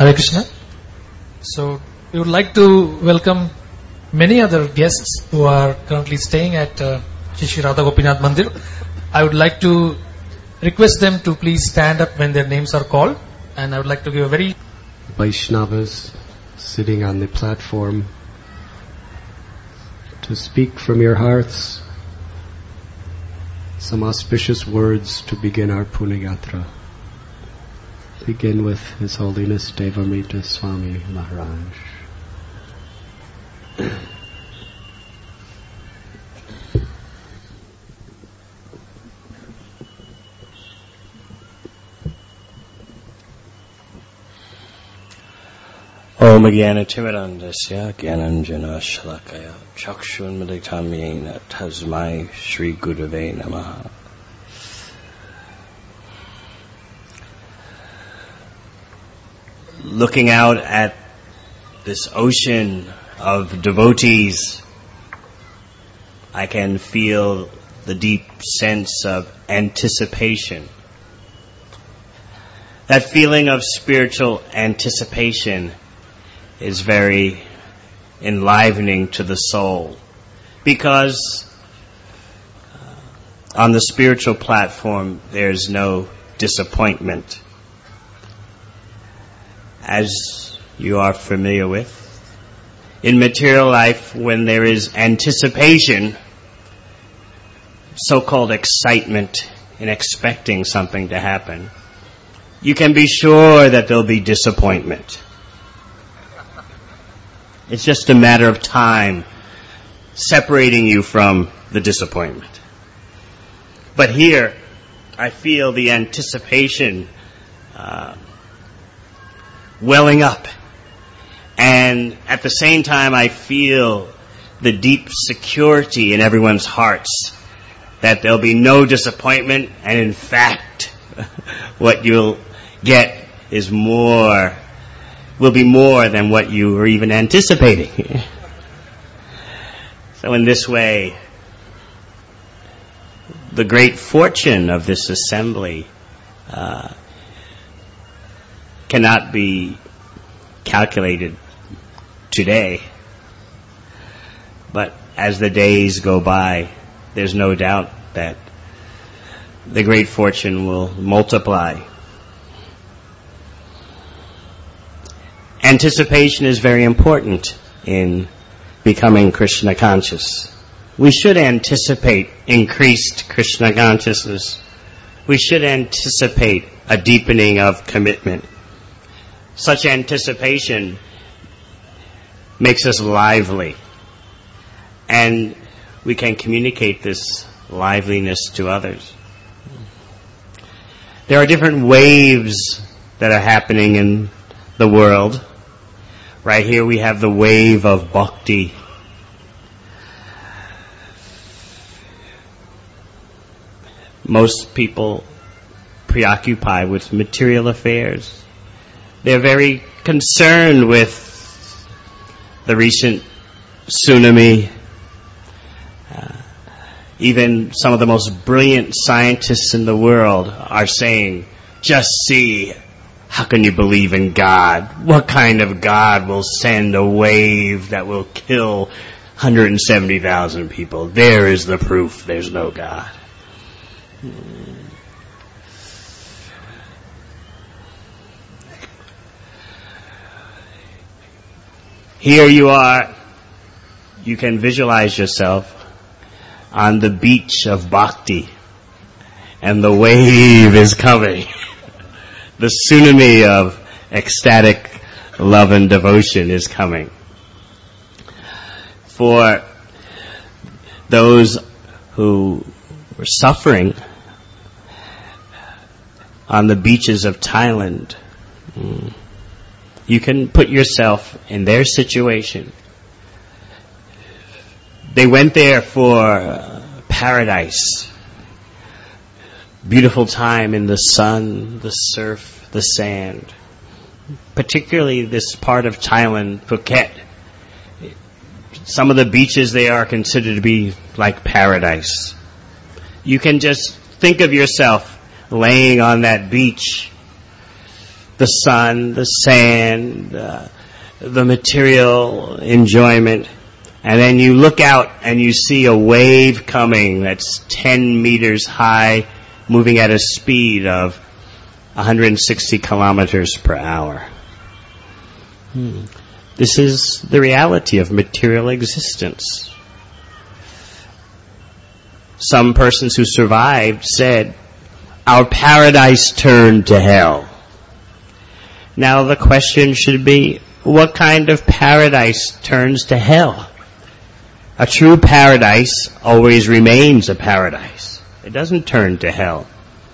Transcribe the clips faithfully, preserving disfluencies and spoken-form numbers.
Hare Krishna. So we would like to welcome many other guests who are currently staying at uh, Shri Radha Gopinath Mandir. I would like to request them to please stand up when their names are called, and I would like to give a very Vaishnavas sitting on the platform to speak from your hearts some auspicious words to begin our Punyayatra. Begin with His Holiness Devamrita Swami Maharaj. Om Jnana Timirandasya Jnananjana Shalakaya Chakshunmilitam Yena Tasmai Shri Gurave Namaha. Looking out at this ocean of devotees, I can feel the deep sense of anticipation. That feeling of spiritual anticipation is very enlivening to the soul, because uh, on the spiritual platform there's no disappointment. As you are familiar with, in material life, when there is anticipation, so-called excitement in expecting something to happen, you can be sure that there'll be disappointment. It's just a matter of time separating you from the disappointment. But here, I feel the anticipation uh, welling up. And at the same time, I feel the deep security in everyone's hearts that there'll be no disappointment, and in fact, what you'll get is more will be more than what you were even anticipating. So in this way, the great fortune of this assembly uh, cannot be calculated today. But as the days go by, there's no doubt that the great fortune will multiply. Anticipation is very important in becoming Krishna conscious. We should anticipate increased Krishna consciousness. We should anticipate a deepening of commitment. Such anticipation makes us lively, and we can communicate this liveliness to others. There are different waves that are happening in the world. Right here we have the wave of bhakti. Most people preoccupy with material affairs. They're very concerned with the recent tsunami. Uh, even some of the most brilliant scientists in the world are saying, just see, how can you believe in God? What kind of God will send a wave that will kill one hundred seventy thousand people? There is the proof there's no God. Here you are. You can visualize yourself on the beach of bhakti, and the wave is coming. The tsunami of ecstatic love and devotion is coming. For those who were suffering on the beaches of Thailand, you can put yourself in their situation. They went there for paradise. Beautiful time in the sun, the surf, the sand. Particularly this part of Thailand, Phuket. Some of the beaches there are considered to be like paradise. You can just think of yourself laying on that beach the sun, the sand, uh, the material enjoyment, and then you look out and you see a wave coming that's ten meters high, moving at a speed of one hundred sixty kilometers per hour. Hmm. This is the reality of material existence. Some persons who survived said, our paradise turned to hell. Now the question should be, what kind of paradise turns to hell? A true paradise always remains a paradise. It doesn't turn to hell.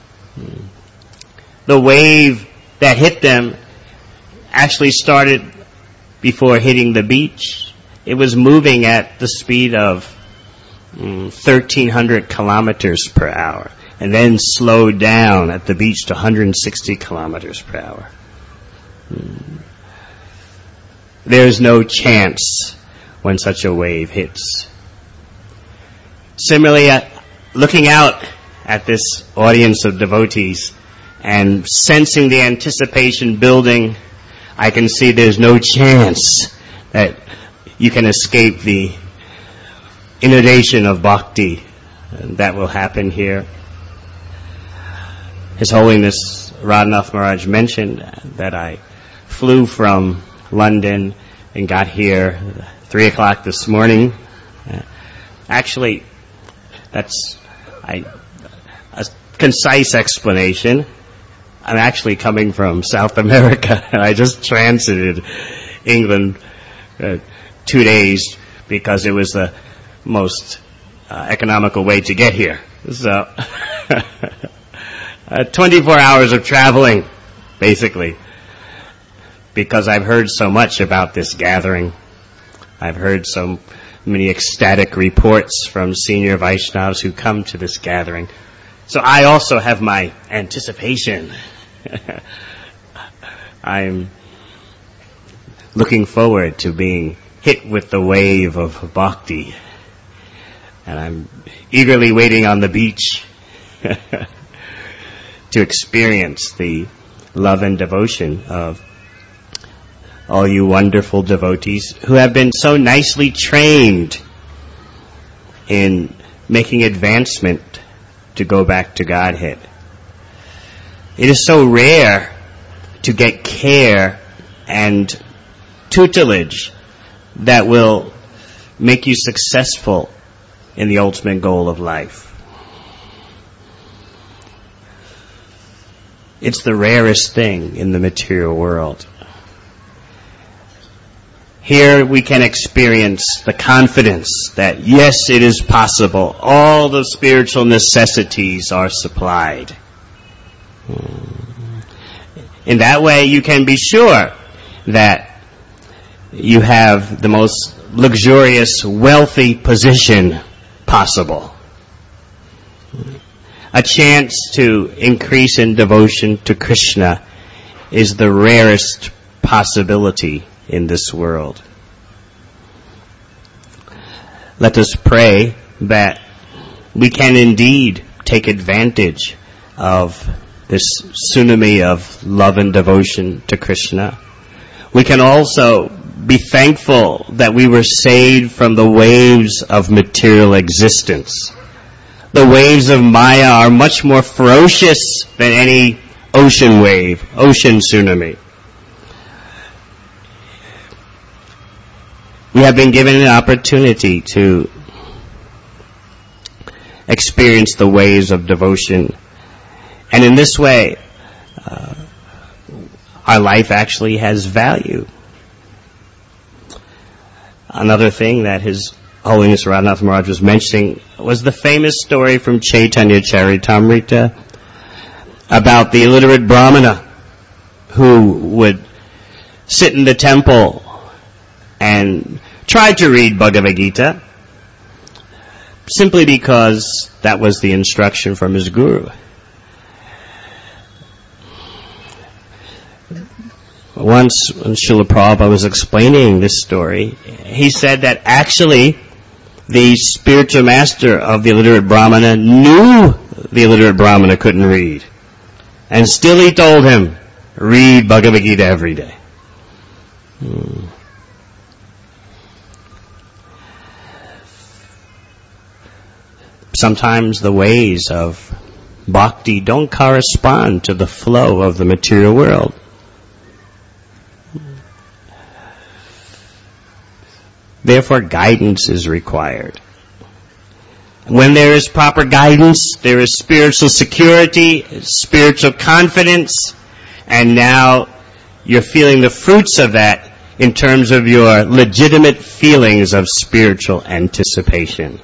The wave that hit them actually started before hitting the beach. It was moving at the speed of mm, thirteen hundred kilometers per hour, and then slowed down at the beach to one hundred sixty kilometers per hour. Mm. There's no chance when such a wave hits. Similarly, uh, looking out at this audience of devotees and sensing the anticipation building, I can see there's no chance that you can escape the inundation of bhakti that will happen here. His Holiness Radhanath Maharaj mentioned that I flew from London and got here three o'clock this morning. Uh, actually, that's I, a concise explanation. I'm actually coming from South America, and I just transited England uh, two days because it was the most uh, economical way to get here. So, uh, twenty-four hours of traveling, basically, because I've heard so much about this gathering. I've heard so many ecstatic reports from senior Vaishnavas who come to this gathering. So I also have my anticipation. I'm looking forward to being hit with the wave of bhakti. And I'm eagerly waiting on the beach to experience the love and devotion of all you wonderful devotees who have been so nicely trained in making advancement to go back to Godhead. It is so rare to get care and tutelage that will make you successful in the ultimate goal of life. It's the rarest thing in the material world. Here we can experience the confidence that, yes, it is possible. All the spiritual necessities are supplied. In that way, you can be sure that you have the most luxurious, wealthy position possible. A chance to increase in devotion to Krishna is the rarest possibility in this world. Let us pray that we can indeed take advantage of this tsunami of love and devotion to Krishna. We can also be thankful that we were saved from the waves of material existence. The waves of Maya are much more ferocious than any ocean wave, ocean tsunami. We have been given an opportunity to experience the waves of devotion. And in this way, uh, our life actually has value. Another thing that His Holiness Radhanath Maharaj was mentioning was the famous story from Chaitanya Charitamrita about the illiterate Brahmana who would sit in the temple and try to read Bhagavad Gita simply because that was the instruction from his guru. Once, when Srila Prabhupada was explaining this story, he said that actually the spiritual master of the illiterate Brahmana knew the illiterate Brahmana couldn't read. And still he told him, read Bhagavad Gita every day. Hmm. Sometimes the ways of bhakti don't correspond to the flow of the material world. Therefore, guidance is required. When there is proper guidance, there is spiritual security, spiritual confidence, and now you're feeling the fruits of that in terms of your legitimate feelings of spiritual anticipation.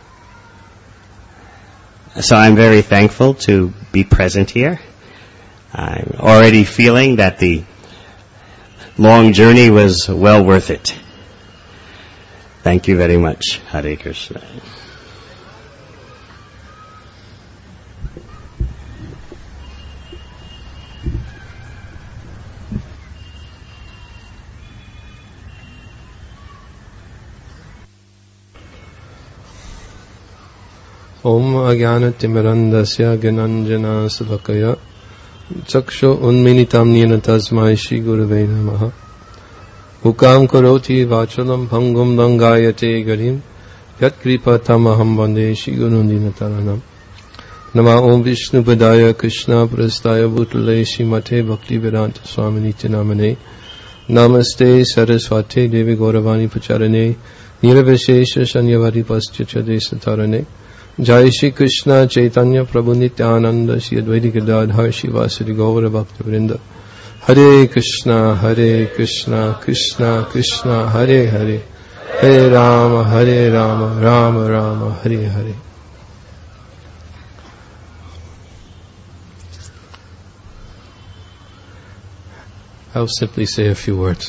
So I'm very thankful to be present here. I'm already feeling that the long journey was well worth it. Thank you very much. Hare Krishna. Om Ajnanatimmirandasya Gyananjana Salakaya Chaksho Unminitam Nena Tasmai Shri Gurave Namaha Mukam Karoti Vachalam Bhangum Dangayate Garim Yat Kripa Tamaham Vande Shri Gurundina Taranam Nama Om Vishnu Padaya Krishna Prastaya Bhutale Srimate Bhakti Vedanta Swami Nityanamane Namaste Saraswate Devi Gauravani Pacharane Niravashesha Shanyavari Pascha Desatarane Jai Shri Krishna Chaitanya Prabhu Nityananda Shri Advaita Gadadhar Shivasari Gaura Bhakta Vrinda Hare Krishna Hare Krishna Krishna Krishna Hare Hare Hare Rama Hare Rama Rama Rama Hare Hare. I'll simply say a few words.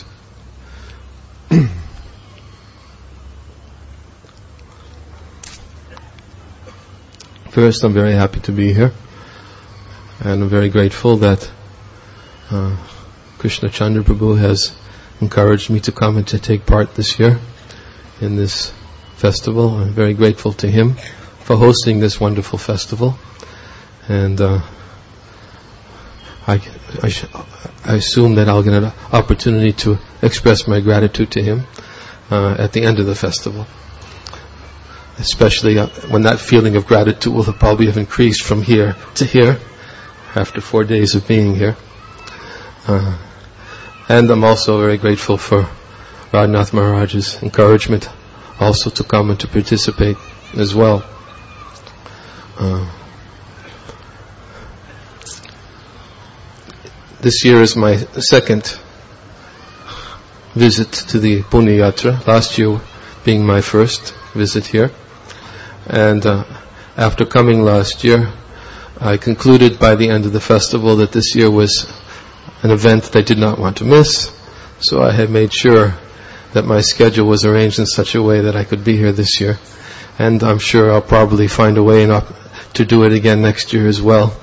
First, I'm very happy to be here, and I'm very grateful that uh, Krishna Chandra Prabhu has encouraged me to come and to take part this year in this festival. I'm very grateful to him for hosting this wonderful festival, and uh, I, I, sh- I assume that I'll get an opportunity to express my gratitude to him uh, at the end of the festival. Especially uh, when that feeling of gratitude will probably have increased from here to here after four days of being here. Uh, and I'm also very grateful for Radhanath Maharaj's encouragement also to come and to participate as well. Uh, this year is my second visit to the Punya Yatra, last year being my first visit here. And uh, after coming last year, I concluded by the end of the festival that this year was an event that I did not want to miss. So I had made sure that my schedule was arranged in such a way that I could be here this year. And I'm sure I'll probably find a way not to do it again next year as well.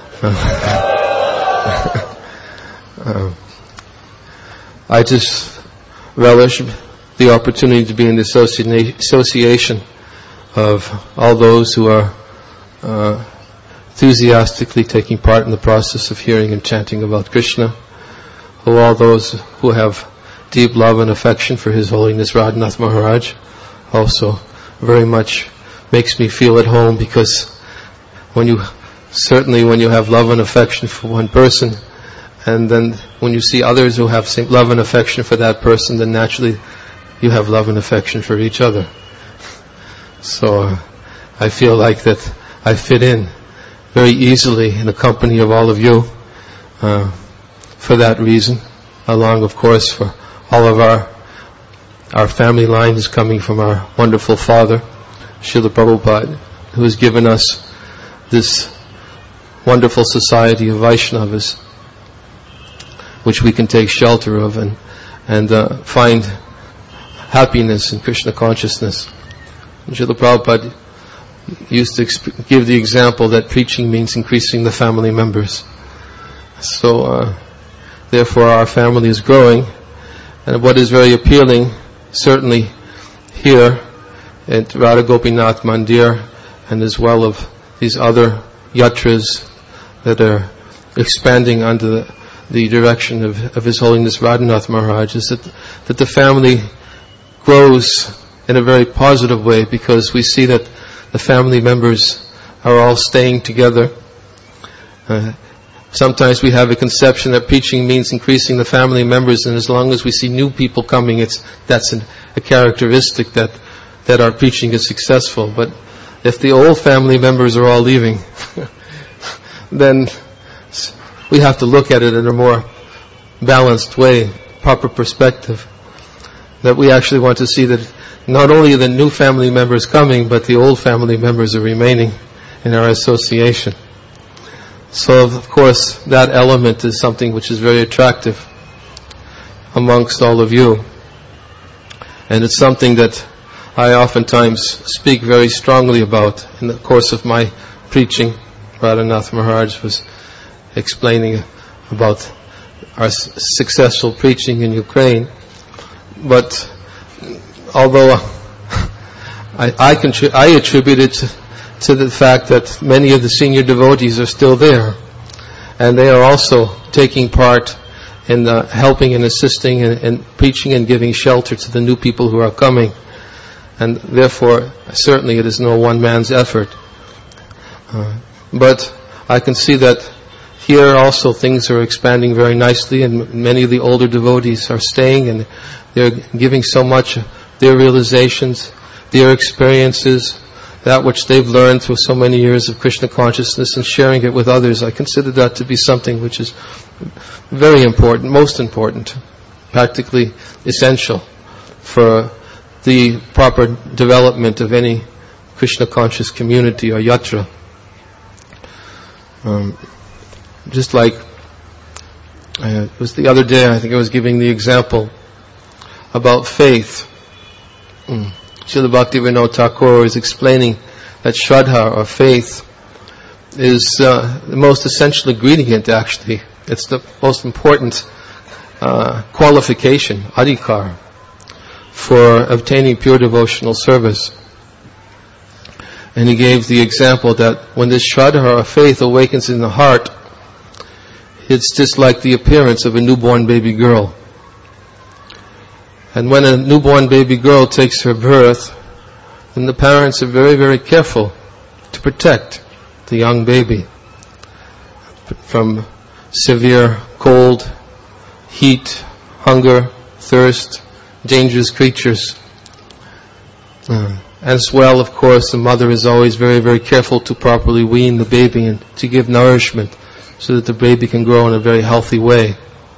Uh, uh, I just relish the opportunity to be in the associ- association of all those who are uh, enthusiastically taking part in the process of hearing and chanting about Krishna, who all those who have deep love and affection for His Holiness Radhanath Maharaj, also very much makes me feel at home, because when you, certainly when you have love and affection for one person, and then when you see others who have same love and affection for that person, then naturally you have love and affection for each other. So uh, I feel like that I fit in very easily in the company of all of you uh, for that reason, along of course for all of our our family line is coming from our wonderful father, Srila Prabhupada, who has given us this wonderful society of Vaishnavas, which we can take shelter of and, and uh, find happiness in Krishna consciousness. Srila Prabhupada used to exp- give the example that preaching means increasing the family members. So, uh, therefore our family is growing, and what is very appealing, certainly here at Radha Gopinath Mandir, and as well of these other yatras that are expanding under the, the direction of, of His Holiness Radhanath Maharaj, is that, that the family grows in a very positive way, because we see that the family members are all staying together. Uh, sometimes we have a conception that preaching means increasing the family members, and as long as we see new people coming, it's that's an, a characteristic that that our preaching is successful. But if the old family members are all leaving, then we have to look at it in a more balanced way, proper perspective. That we actually want to see that not only are the new family members coming, but the old family members are remaining in our association. So, of course, that element is something which is very attractive amongst all of you. And it's something that I oftentimes speak very strongly about in the course of my preaching. Radhanath Maharaj was explaining about our successful preaching in Ukraine. But although I, I, contri- I attribute it to, to the fact that many of the senior devotees are still there, and they are also taking part in uh, helping and assisting and, and preaching and giving shelter to the new people who are coming. And therefore, certainly it is no one man's effort. Uh, but I can see that here also things are expanding very nicely, and many of the older devotees are staying, and they're giving so much of their realizations, their experiences, that which they've learned through so many years of Krishna consciousness, and sharing it with others. I consider that to be something which is very important, most important, practically essential for the proper development of any Krishna conscious community or yatra. Um, just like uh, it was the other day, I think I was giving the example about faith. Mm. Srila Bhaktivinoda Thakur is explaining that Shraddha, or faith, is uh, the most essential ingredient, actually. It's the most important uh, qualification, adhikar, for obtaining pure devotional service. And he gave the example that when this Shraddha, or faith, awakens in the heart, it's just like the appearance of a newborn baby girl. And when a newborn baby girl takes her birth, then the parents are very, very careful to protect the young baby from severe cold, heat, hunger, thirst, dangerous creatures. Uh, as well, of course, the mother is always very, very careful to properly wean the baby and to give nourishment so that the baby can grow in a very healthy way.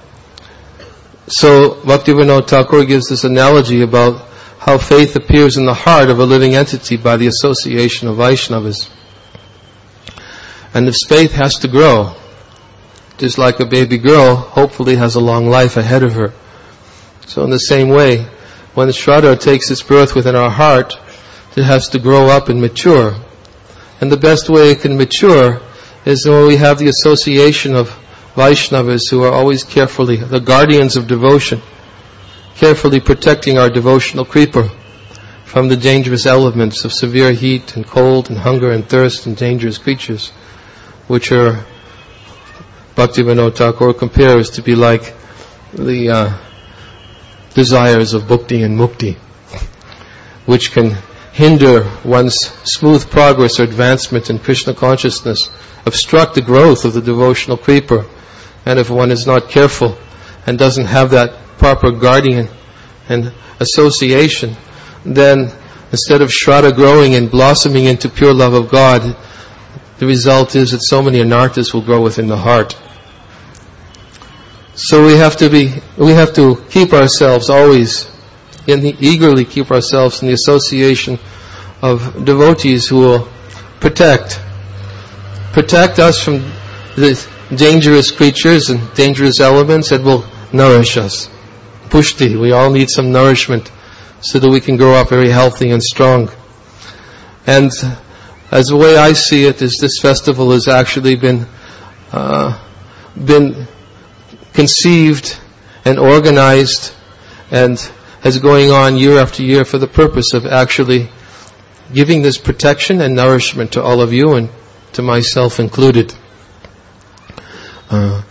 So Bhaktivinoda Thakur gives this analogy about how faith appears in the heart of a living entity by the association of Vaishnavas. And this faith has to grow, just like a baby girl hopefully has a long life ahead of her. So in the same way, when the Shraddha takes its birth within our heart, it has to grow up and mature. And the best way it can mature is when we have the association of Vaishnavas who are always carefully, the guardians of devotion, carefully protecting our devotional creeper from the dangerous elements of severe heat and cold and hunger and thirst and dangerous creatures, which are, Bhaktivinoda Thakur compares to be like the uh, desires of bhukti and mukti, which can hinder one's smooth progress or advancement in Krishna consciousness, obstruct the growth of the devotional creeper. And if one is not careful and doesn't have that proper guardian and association, then instead of Shraddha growing and blossoming into pure love of God, the result is that so many anarthas will grow within the heart. So we have to be, we have to keep ourselves always, in the, eagerly keep ourselves in the association of devotees who will protect, protect us from the dangerous creatures and dangerous elements that will nourish us. Pushti, we all need some nourishment so that we can grow up very healthy and strong. And as the way I see it is this festival has actually been uh, been conceived and organized and is going on year after year for the purpose of actually giving this protection and nourishment to all of you and to myself included. Uh,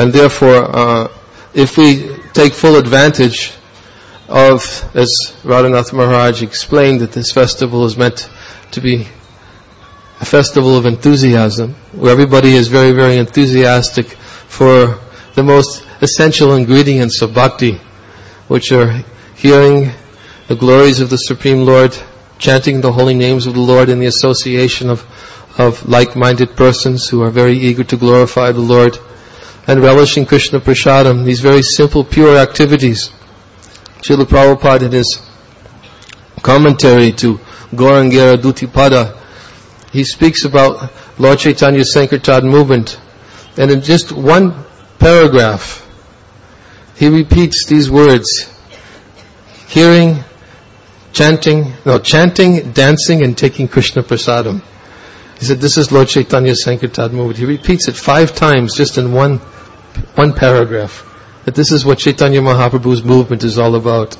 And therefore, uh, if we take full advantage of, as Radhanath Maharaj explained, that this festival is meant to be a festival of enthusiasm, where everybody is very, very enthusiastic for the most essential ingredients of bhakti, which are hearing the glories of the Supreme Lord, chanting the holy names of the Lord in the association of, of like-minded persons who are very eager to glorify the Lord, and relishing Krishna Prasadam, these very simple, pure activities. Srila Prabhupada, in his commentary to Gaurangera Dhutipada, he speaks about Lord Chaitanya Sankirtan movement, and in just one paragraph, he repeats these words: hearing, chanting, no, chanting, dancing, and taking Krishna Prasadam. He said, this is Lord Chaitanya Sankirtan movement. He repeats it five times just in one one paragraph, that this is what Chaitanya Mahaprabhu's movement is all about.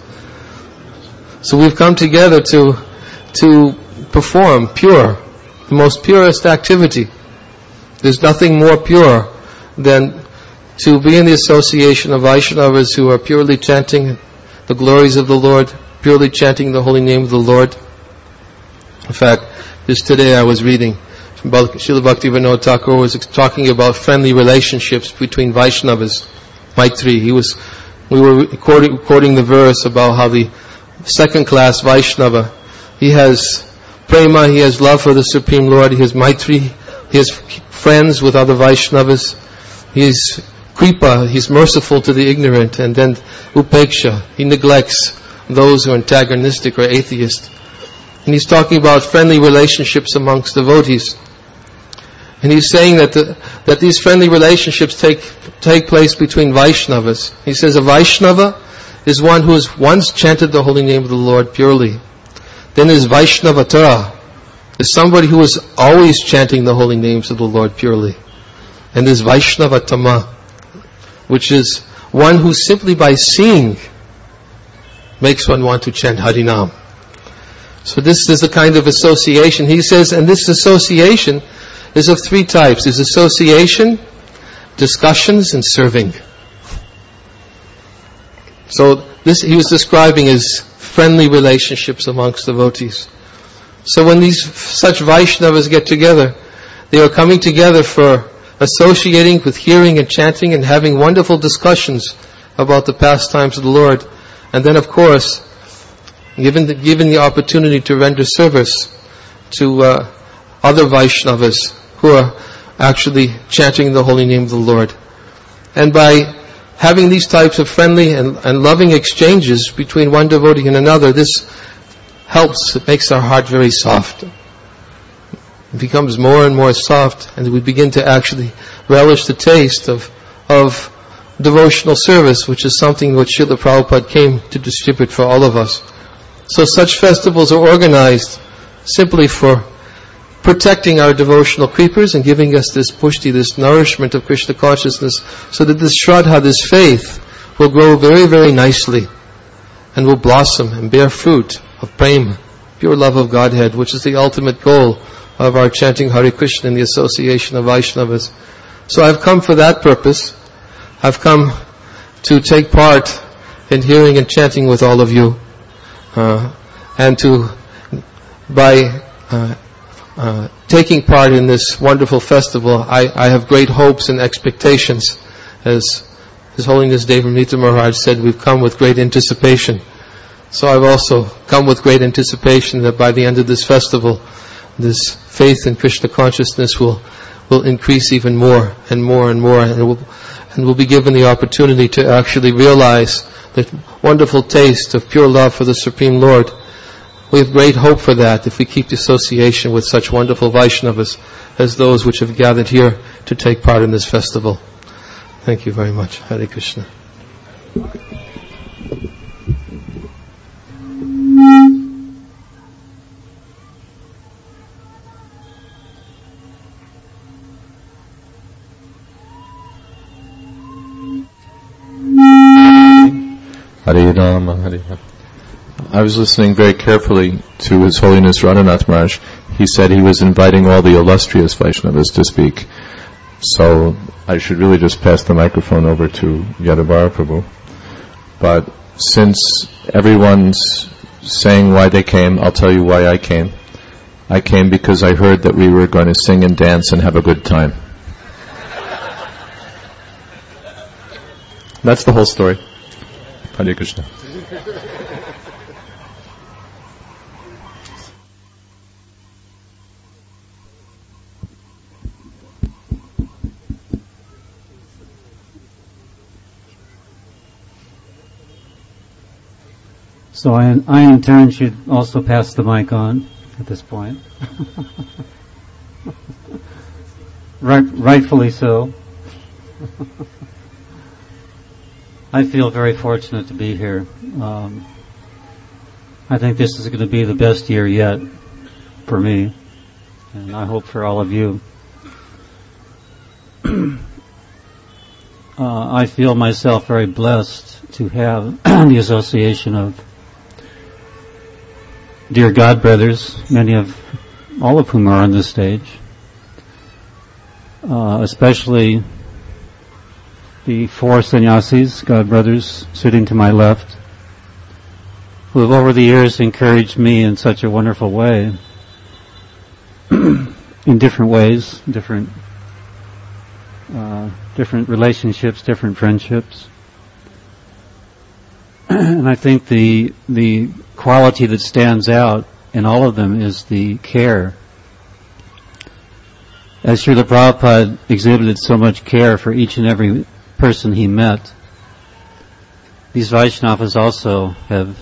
So we've come together to to perform pure, the most purest activity. There's nothing more pure than to be in the association of Vaishnavas who are purely chanting the glories of the Lord, purely chanting the holy name of the Lord. In fact, just today I was reading, Srila Bhaktivinoda Thakur was talking about friendly relationships between Vaishnavas, Maitri. He was, we were quoting, quoting the verse about how the second-class Vaishnava, he has prema, he has love for the Supreme Lord, he has Maitri, he has friends with other Vaishnavas, he is kripa, he's merciful to the ignorant, and then upeksha, he neglects those who are antagonistic or atheist. And he's talking about friendly relationships amongst devotees. And he's saying that the, that these friendly relationships take take place between Vaishnavas. He says a Vaishnava is one who has once chanted the holy name of the Lord purely. Then is Vaishnavatara, is somebody who is always chanting the holy names of the Lord purely. And there's Vaishnavatama, which is one who simply by seeing makes one want to chant Harinam. So this is a kind of association. He says, and this association is of three types. There's association, discussions, and serving. So this he was describing as friendly relationships amongst devotees. So when these such Vaishnavas get together, they are coming together for associating with hearing and chanting and having wonderful discussions about the pastimes of the Lord. And then of course, given the, given the opportunity to render service to uh, other Vaishnavas who are actually chanting the holy name of the Lord. And by having these types of friendly and, and loving exchanges between one devotee and another, this helps, it makes our heart very soft. It becomes more and more soft, and we begin to actually relish the taste of of devotional service, which is something which Srila Prabhupada came to distribute for all of us. So such festivals are organized simply for protecting our devotional creepers and giving us this pushti, this nourishment of Krishna consciousness, so that this shraddha, this faith, will grow very, very nicely and will blossom and bear fruit of prema, pure love of Godhead, which is the ultimate goal of our chanting Hare Krishna in the association of Vaishnavas. So I've come for that purpose. I've come to take part in hearing and chanting with all of you, uh, and to, by uh, uh, taking part in this wonderful festival, I, I have great hopes and expectations. As His Holiness Devamrita Maharaj said, we've come with great anticipation. So I've also come with great anticipation that by the end of this festival, this faith in Krishna consciousness will will increase even more and more and more, and will and will be given the opportunity to actually realize the wonderful taste of pure love for the Supreme Lord. We have great hope for that if we keep the association with such wonderful Vaishnavas as those which have gathered here to take part in this festival. Thank you very much. Hare Krishna. Hare Rama, Hare Rama. I was listening very carefully to His Holiness Radhanath Maharaj. He said he was inviting all the illustrious Vaishnavas to speak. so I should really just pass the microphone over to Yadavara Prabhu. But since everyone's saying why they came, I'll tell you why I came. I came because I heard that we were going to sing and dance and have a good time. That's the whole story. Hare Krishna. So I, I in turn should also pass the mic on at this point. right, rightfully so. I feel very fortunate to be here. Um, I think this is going to be the best year yet for me, and I hope for all of you. uh, I feel myself very blessed to have the association of dear God brothers, many of, all of whom are on this stage, uh, especially the four sannyasis, God brothers, sitting to my left, who have over the years encouraged me in such a wonderful way, in different ways, different, uh, different relationships, different friendships. And I think the the quality that stands out in all of them is the care. As Srila Prabhupada exhibited so much care for each and every person he met, these Vaishnavas also have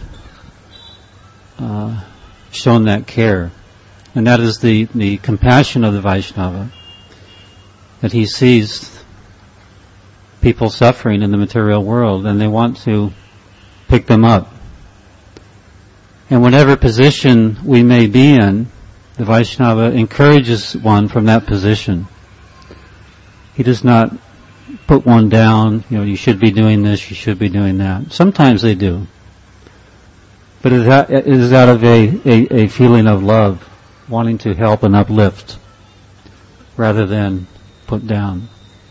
uh, shown that care. And that is the, the compassion of the Vaishnava, that he sees people suffering in the material world and they want to pick them up. And whatever position we may be in, the Vaishnava encourages one from that position. He does not put one down, you know, you should be doing this, you should be doing that. Sometimes they do. But it is out of a, a, a feeling of love, wanting to help and uplift, rather than put down.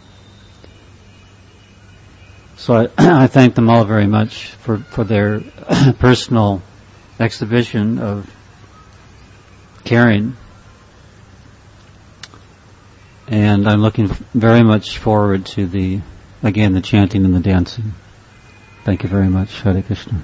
So I, I thank them all very much for, for their personal exhibition of caring. And I'm looking very much forward to the, again, the chanting and the dancing. Thank you very much. Hare Krishna.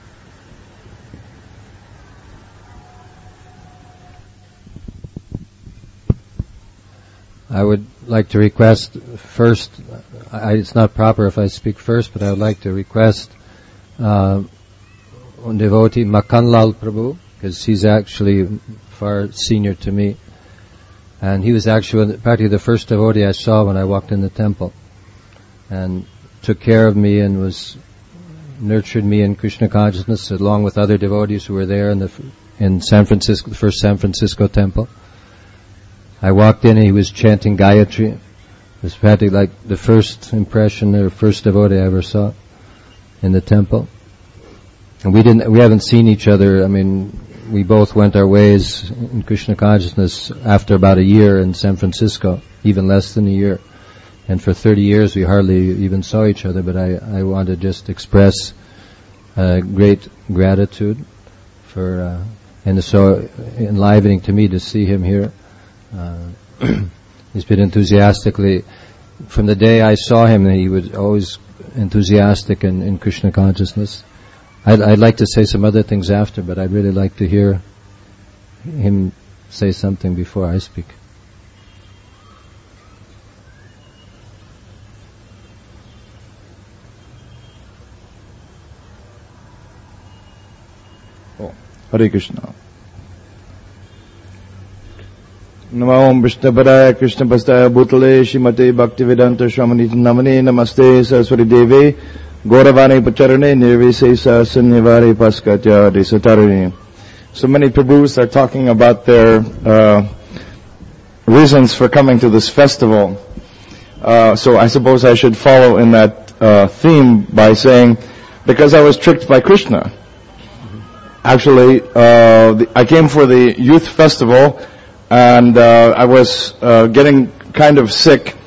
I would like to request first, I, it's not proper if I speak first, but I would like to request uh, one devotee, Makanlal Prabhu, because he's actually far senior to me. And he was actually practically the first devotee I saw when I walked in the temple, and took care of me and was nurtured me in Krishna consciousness along with other devotees who were there in the in San Francisco, the first San Francisco temple. I walked in and he was chanting Gayatri. It was practically like the first impression or first devotee I ever saw in the temple. And we didn't, we haven't seen each other. I mean, we both went our ways in Krishna consciousness after about a year in San Francisco, even less than a year. And for thirty years we hardly even saw each other, but I, I want to just express uh, great gratitude for, uh, and it's so enlivening to me to see him here. Uh, he's been enthusiastically, from the day I saw him, he was always enthusiastic in, in Krishna consciousness. I'd, I'd like to say some other things after, but I'd really like to hear him say something before I speak. Oh, Hare Krishna. Namo Om Vishnapadaya Krishna Pastaya Bhutale Shrimate Bhaktivedanta Swamini Namane Namaste Saraswati Deve Gauravani Pacharane Nirvisesa Sannivari Paskatya Desatarani. So many Prabhus are talking about their uh, reasons for coming to this festival. Uh, so I suppose I should follow in that uh, theme by saying, because I was tricked by Krishna. Actually, uh, the, I came for the youth festival, and uh, I was uh, getting kind of sick,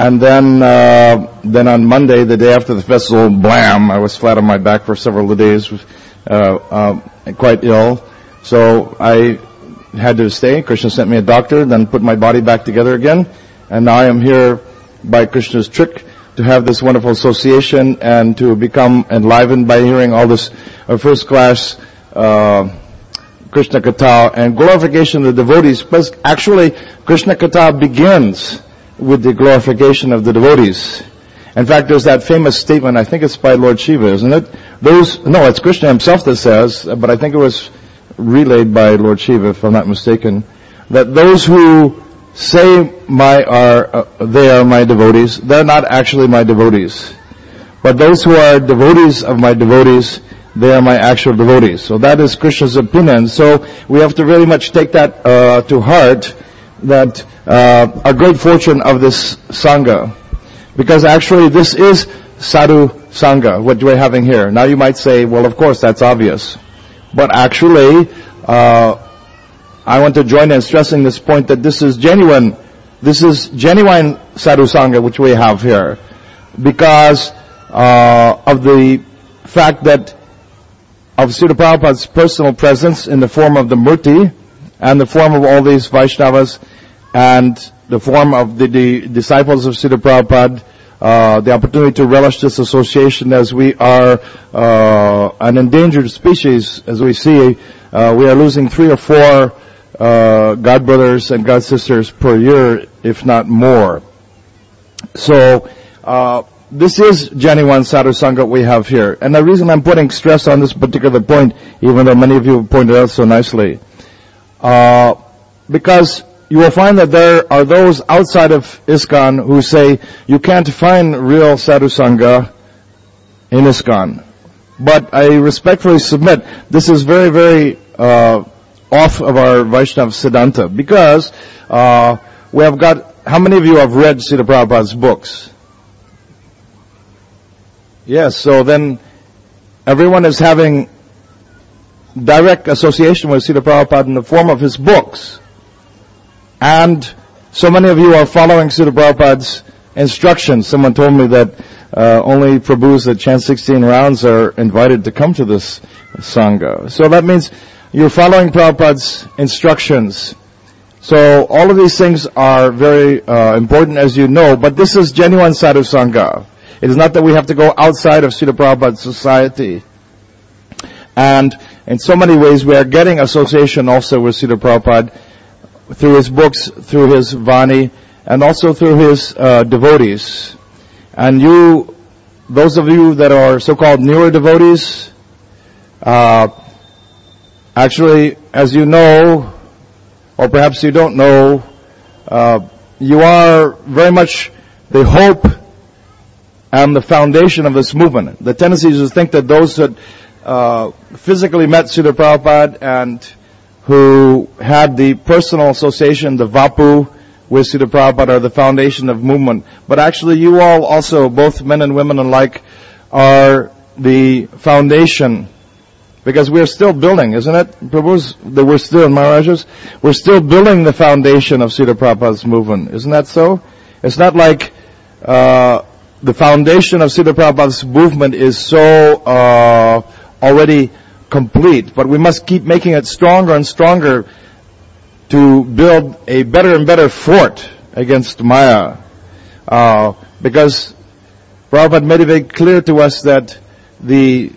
And then, uh, then on Monday, the day after the festival, blam, I was flat on my back for several days, uh, uh, quite ill. So I had to stay. Krishna sent me a doctor, then put my body back together again. And now I am here by Krishna's trick to have this wonderful association and to become enlivened by hearing all this uh, first-class uh, Krishna Katha and glorification of the devotees. But actually, Krishna Katha begins with the glorification of the devotees. In fact, there's that famous statement, I think it's by Lord Shiva, isn't it? Those, no, it's Krishna himself that says, but I think it was relayed by Lord Shiva, if I'm not mistaken, that those who say my are uh, they are my devotees, they're not actually my devotees. But those who are devotees of my devotees, they are my actual devotees. So that is Krishna's opinion. So we have to very much take that uh, to heart, that uh, a great fortune of this Sangha. Because actually this is Sadhu Sangha, what we're having here. Now you might say, well, of course, that's obvious. But actually, uh, I want to join in stressing this point that this is genuine, this is genuine Sadhu Sangha which we have here. Because uh, of the fact that of Srila Prabhupada's personal presence in the form of the Murti and the form of all these Vaishnavas and the form of the, the disciples of Srila Prabhupada, uh, the opportunity to relish this association as we are uh, an endangered species, as we see, uh, we are losing three or four uh, God brothers and God sisters per year, if not more. So, uh, this is genuine Sadhu Sangha we have here. And the reason I'm putting stress on this particular point, even though many of you have pointed out so nicely, uh, because you will find that there are those outside of ISKCON who say you can't find real Sadhu Sangha in ISKCON. But I respectfully submit this is very, very uh, off of our Vaishnava Siddhanta, because uh, we have got, how many of you have read Srila Prabhupada's books? Yes, so then everyone is having direct association with Srila Prabhupada in the form of his books. And so many of you are following Srila Prabhupada's instructions. Someone told me that uh, only Prabhus that chant sixteen rounds are invited to come to this Sangha. So that means you're following Prabhupada's instructions. So all of these things are very uh, important, as you know, but this is genuine Sadhu Sangha. It is not that we have to go outside of Srila Prabhupada's society. And in so many ways we are getting association also with Srila Prabhupada through his books, through his Vani, and also through his uh, devotees. And you, those of you that are so-called newer devotees, uh, actually, as you know, or perhaps you don't know, uh, you are very much the hope and the foundation of this movement. The tendency is to think that those that uh, physically met Srila Prabhupada and who had the personal association, the Vapu, with Srila Prabhupada are the foundation of movement. But actually you all also, both men and women alike, are the foundation. Because we're still building, isn't it, Prabhus? That we're still, Maharajas? We're still building the foundation of Srila Prabhupada's movement. Isn't that so? It's not like uh the foundation of Srila Prabhupada's movement is so uh already complete, but we must keep making it stronger and stronger to build a better and better fort against Maya. Uh, because Prabhupada made it very clear to us that the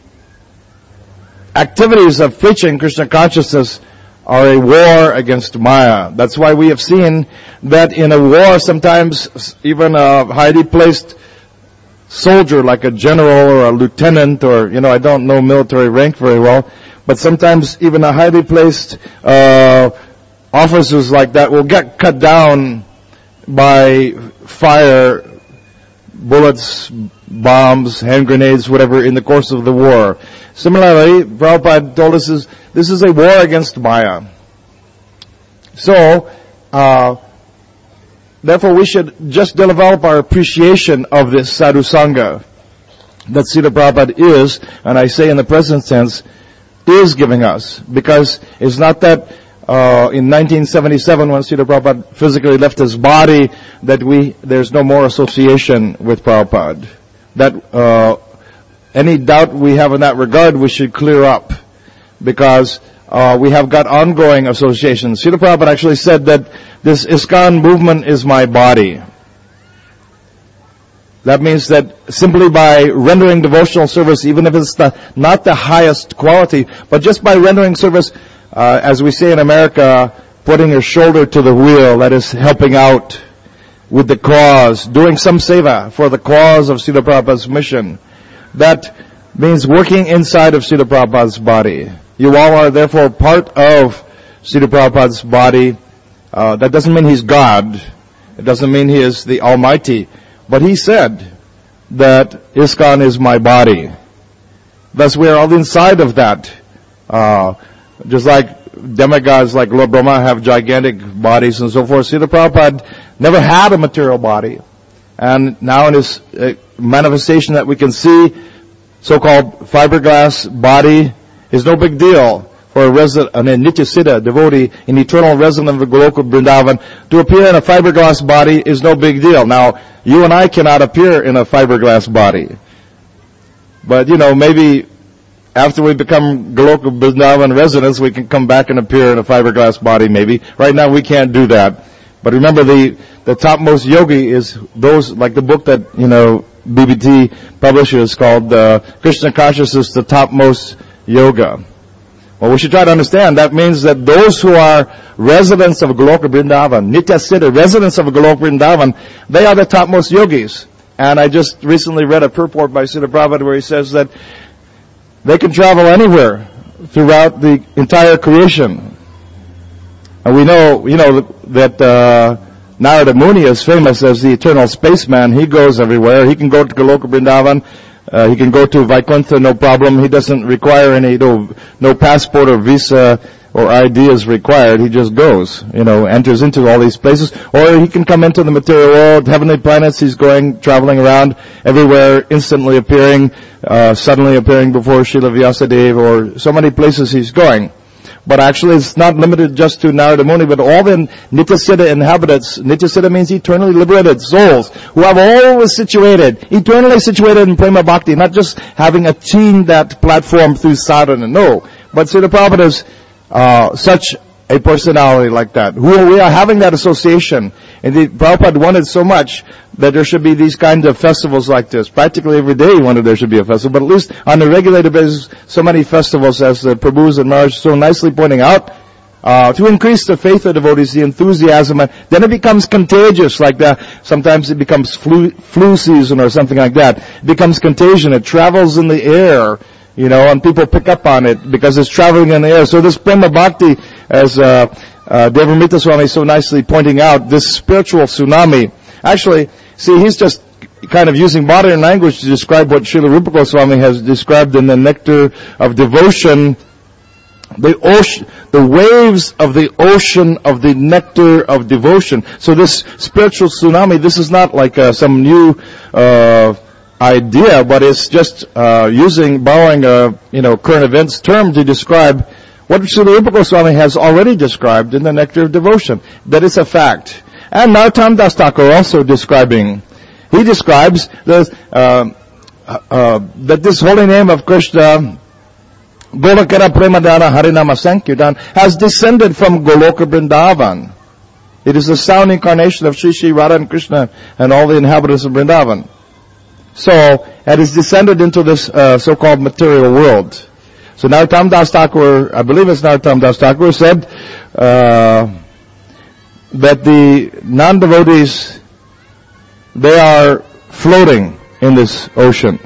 activities of preaching Krishna consciousness are a war against Maya. That's why we have seen that in a war sometimes even a highly placed soldier like a general or a lieutenant, or, you know, I don't know military rank very well, but sometimes even a highly placed uh officers like that will get cut down by fire, bullets, bombs, hand grenades, whatever, in the course of the war. Similarly, Prabhupada told us this, this is a war against Maya. So, uh therefore, we should just develop our appreciation of this Sadhu Sangha that Srila Prabhupada is, and I say in the present tense, is giving us. Because it's not that uh, in nineteen seventy-seven when Srila Prabhupada physically left his body that we, there's no more association with Prabhupada. That, uh, any doubt we have in that regard, we should clear up. Because, uh, we have got ongoing associations. Srila Prabhupada actually said that this ISKCON movement is my body. That means that simply by rendering devotional service, even if it's the, not the highest quality, but just by rendering service, uh, as we say in America, putting your shoulder to the wheel, that is helping out with the cause, doing some seva for the cause of Srila Prabhupada's mission. That means working inside of Srila Prabhupada's body. You all are therefore part of Srila Prabhupada's body. Uh, that doesn't mean he's God. It doesn't mean he is the Almighty. But he said that ISKCON is my body. Thus we are all inside of that. Uh, just like demigods like Lord Brahma have gigantic bodies and so forth. Srila Prabhupada never had a material body. And now in his uh, manifestation that we can see, so-called fiberglass body is no big deal for a resident, an Nityasiddha devotee, an eternal resident of Goloka Vrindavan. To appear in a fiberglass body is no big deal. Now, you and I cannot appear in a fiberglass body. But, you know, maybe after we become Goloka Vrindavan residents, we can come back and appear in a fiberglass body maybe. Right now we can't do that. But remember, the, the topmost yogi is those, like the book that, you know, B B T publishes called uh, Krishna Consciousness, the Topmost Yoga. Well, we should try to understand that means that those who are residents of Goloka Vrindavan, Nityasiddha, residents of Goloka Vrindavan, they are the topmost yogis. And I just recently read a purport by Srila Prabhupada where he says that they can travel anywhere throughout the entire creation. And we know, you know, that uh, Narada Muni is famous as the eternal spaceman. He goes everywhere. He can go to Goloka Vrindavan. Uh, he can go to Vaikuntha, no problem. He doesn't require any, no, no passport or visa or I D is required. He just goes, you know, enters into all these places. Or he can come into the material world, heavenly planets. He's going, traveling around everywhere, instantly appearing, uh, suddenly appearing before Srila Vyasadeva, or so many places he's going. But actually it's not limited just to Narada Muni, but all the Nityasiddha inhabitants. Nityasiddha means eternally liberated souls who have always situated, eternally situated in Prema Bhakti, not just having attained that platform through sadhana, no. But Srila Prabhupada is uh, such a personality like that, who we are having that association. Indeed, Prabhupada wanted so much that there should be these kinds of festivals like this. Practically every day he wanted there should be a festival, but at least on a regulated basis, so many festivals, as the Prabhus and Maharaj so nicely pointing out, uh, to increase the faith of devotees, the enthusiasm, and then it becomes contagious like that. Sometimes it becomes flu, flu season or something like that. It becomes contagion. It travels in the air, you know, and people pick up on it because it's traveling in the air. So this Prema Bhakti, as uh, uh, Devamrita Swami so nicely pointing out, this spiritual tsunami, actually, see, he's just kind of using modern language to describe what Srila Rupa Goswami has described in the Nectar of Devotion, the ocean, the waves of the ocean of the nectar of devotion. So this spiritual tsunami, this is not like uh, some new uh idea, but it's just uh using, borrowing a, you know, current events term to describe what Srila Rupa Goswami has already described in the Nectar of Devotion. That is a fact. And Narottam Das Thakur also describing, he describes the, uh, uh, that this holy name of Krishna, Golokara Premadana Harinama Sankirtan, has descended from Goloka Vrindavan. It is the sound incarnation of Shri Shri Radha and Krishna and all the inhabitants of Vrindavan. So, it is descended into this uh, so-called material world. So Narottam Das Thakur, I believe it's Narottam Das Thakur, said uh, that the non-devotees, they are floating in this ocean.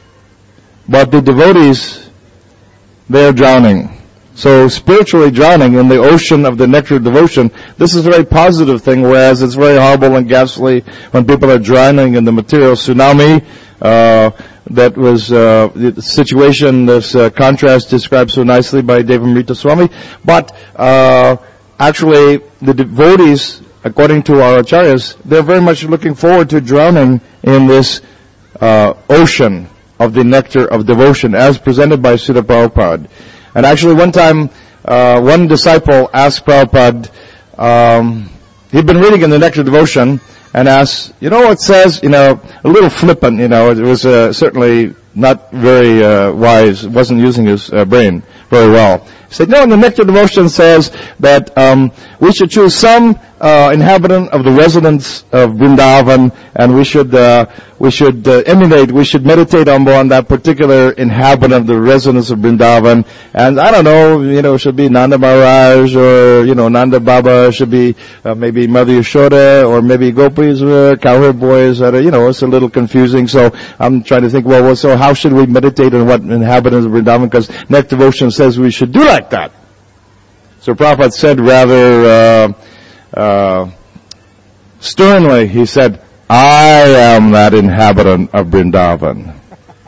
But the devotees, they are drowning. So spiritually drowning in the ocean of the nectar of devotion, this is a very positive thing, whereas it's very horrible and ghastly when people are drowning in the material tsunami. Uh, that was uh, the situation, this uh, contrast described so nicely by Devamrita Swami. But uh, actually, the devotees, according to our acharyas, they're very much looking forward to drowning in this uh, ocean of the nectar of devotion, as presented by Srila Prabhupada. And actually, one time, uh, one disciple asked Prabhupada, um, he'd been reading in the Nectar Devotion, and asked, you know, it says, you know, a little flippant, you know, it was uh, certainly not very uh, wise, wasn't using his uh, brain very well. He said, no, in the Nectar Devotion says that um, we should choose some uh, inhabitant of the residents of Vrindavan, and we should uh, we should uh, emulate, we should meditate on, on that particular inhabitant of the residents of Vrindavan. And I don't know, you know, it should be Nanda Maharaj, or, you know, Nanda Baba, should be uh, maybe Mother Yashoda, or maybe Gopis, or cowherd boys, that are, you know, it's a little confusing. So I'm trying to think, well, well so how should we meditate on what inhabitants of Vrindavan? Because Nectar Devotion says we should do like that. So Prabhupada said rather uh, uh, sternly, he said, I am that inhabitant of Vrindavan.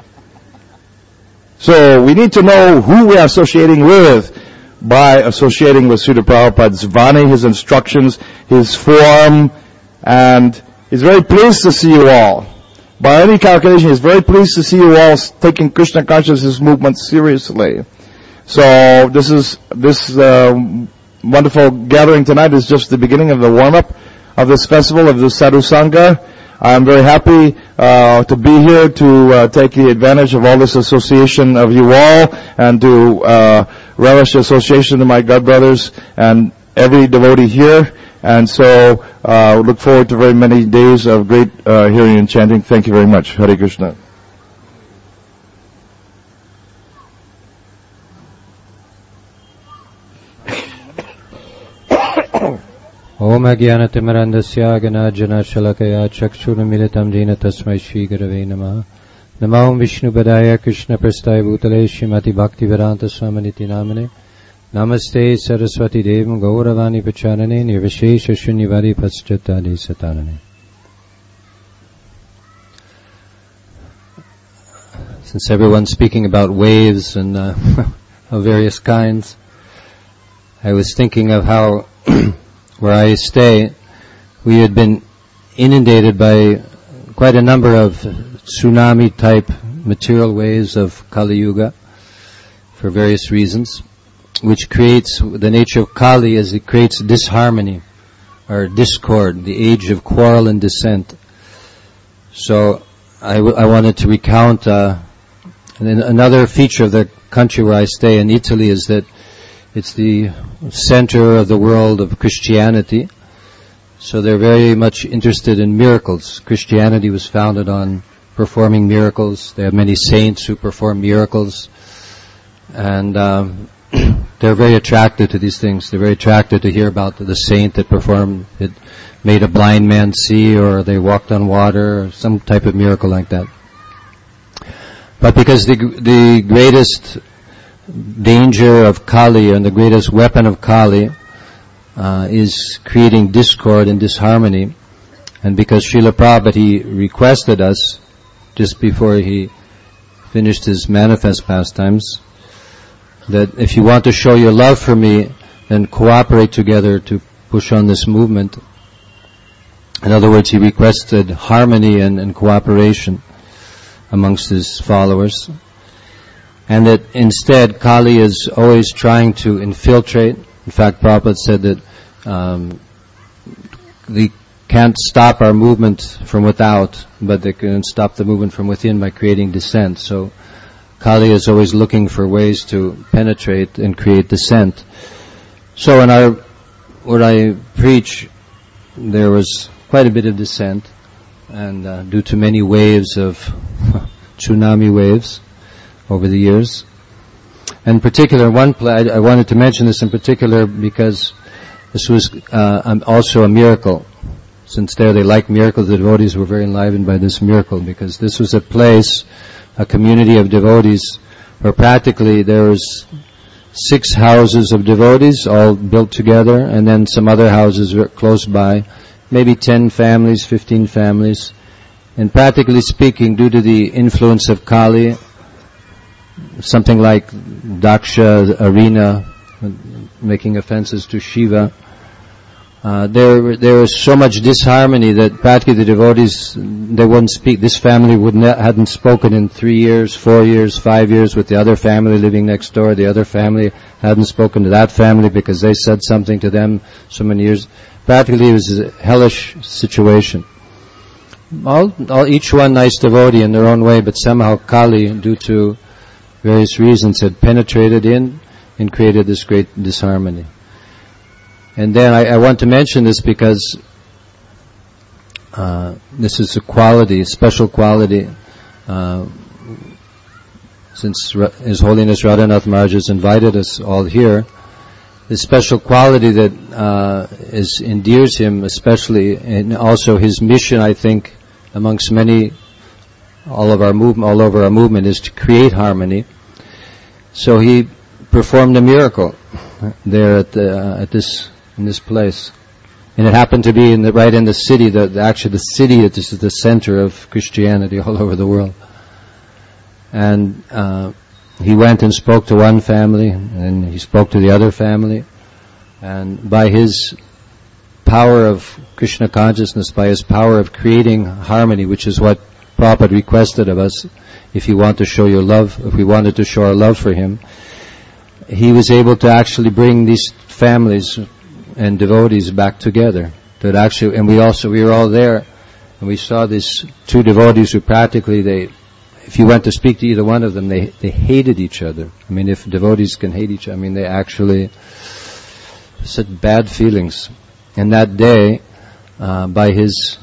So we need to know who we are associating with by associating with Srila Prabhupada's Vani, his instructions, his form, and he's very pleased to see you all. By any calculation, he's very pleased to see you all taking Krishna consciousness movement seriously. So this is, this uh, wonderful gathering tonight is just the beginning of the warm-up of this festival of the Sadhu Sangha. I'm very happy uh, to be here to uh, take the advantage of all this association of you all, and to uh, relish the association of my God brothers and every devotee here. And so uh, look forward to very many days of great uh, hearing and chanting. Thank you very much. Hare Krishna. Om Ajnanatimirandasya Ganajana Shalakaya Chakshurumilitam Jena Tasmai Shri Gurave Namaha. Namo Vishnu Padaya Krishna Prasthaya Bhutale Srimati Bhaktivedanta Swaminiti Namane. Namaste Saraswati Devam Gauravani Pacharane Nirvishesha Shunyavadi Paschatadi Satanane. Since everyone's speaking about waves and uh, of various kinds, I was thinking of how where I stay, we had been inundated by quite a number of tsunami-type material waves of Kali Yuga for various reasons, which creates, the nature of Kali is it creates disharmony or discord, the age of quarrel and dissent. So I, w- I wanted to recount uh, and then another feature of the country where I stay in Italy is that it's the center of the world of Christianity, so they're very much interested in miracles. Christianity was founded on performing miracles. They have many saints who perform miracles, and um, they're very attracted to these things. They're very attracted to hear about the saint that performed, that made a blind man see, or they walked on water, or some type of miracle like that. But because the the greatest danger of Kali and the greatest weapon of Kali uh, is creating discord and disharmony, and because Srila Prabhupada, he requested us just before he finished his manifest pastimes that if you want to show your love for me, then cooperate together to push on this movement. In other words, he requested harmony and, and cooperation amongst his followers. And that instead, Kali is always trying to infiltrate. In fact, Prabhupada said that um, they can't stop our movement from without, but they can stop the movement from within by creating dissent. So Kali is always looking for ways to penetrate and create dissent. So in our, where I preach, there was quite a bit of dissent, and uh, due to many waves of tsunami waves over the years. In particular, one pla- I, I wanted to mention this in particular because this was uh, um, also a miracle. Since there they like miracles, the devotees were very enlivened by this miracle, because this was a place, a community of devotees, where practically there was six houses of devotees all built together, and then some other houses were close by, maybe ten families, fifteen families. And practically speaking, due to the influence of Kali, something like Daksha arena, making offenses to Shiva, uh, uh, there there was so much disharmony that practically the devotees, they wouldn't speak. This family wouldn't hadn't spoken in three years, four years, five years with the other family living next door. The other family hadn't spoken to that family because they said something to them so many years. Practically, it was a hellish situation. All, all, each one nice devotee in their own way, but somehow Kali, due to various reasons, had penetrated in and created this great disharmony. And then I, I want to mention this because uh, this is a quality, a special quality. Uh, since Ra- His Holiness Radhanath Maharaj has invited us all here, the special quality that uh, is endears him, especially, and also his mission, I think, amongst many, all of our movement, all over our movement, is to create harmony. So he performed a miracle there at the, uh, at this in this place, and it happened to be in the right in the city. The, the actually the city that is the center of Christianity all over the world. And uh, he went and spoke to one family, and he spoke to the other family, and by his power of Krishna consciousness, by his power of creating harmony, which is what Prabhupada requested of us, if you want to show your love, if we wanted to show our love for him, he was able to actually bring these families and devotees back together. That actually, and we also, we were all there, and we saw these two devotees who practically, they, if you went to speak to either one of them, they, they hated each other. I mean, if devotees can hate each other, I mean, they actually, such bad feelings. And that day, uh, by his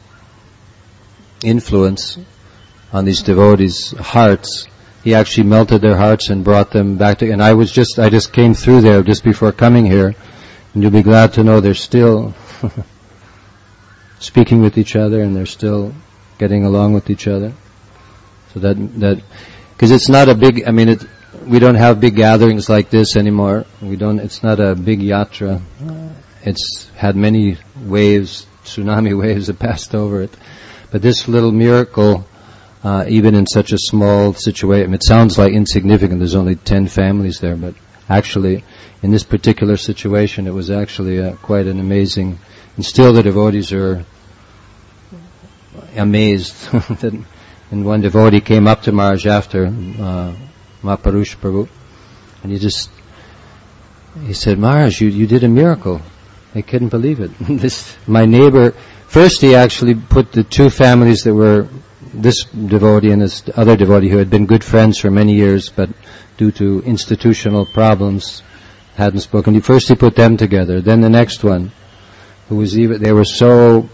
influence on these devotees' hearts, he actually melted their hearts and brought them back to, and I was just, I just came through there just before coming here, and you'll be glad to know they're still speaking with each other, and they're still getting along with each other. So that, that, because it's not a big, I mean, it, we don't have big gatherings like this anymore. We don't, it's not a big yatra. It's had many waves, tsunami waves that passed over it. But this little miracle, uh, even in such a small situation, it sounds like insignificant, there's only ten families there, but actually, in this particular situation, it was actually uh, quite an amazing, and still the devotees are amazed. that, and one devotee came up to Maharaj after uh, Mahapurush Prabhu, and he just, he said, Maharaj, you, you did a miracle. I couldn't believe it. this, my neighbor, first he actually put the two families that were, this devotee and this other devotee who had been good friends for many years, but due to institutional problems, hadn't spoken. He first he put them together. Then the next one, who was even, they were so,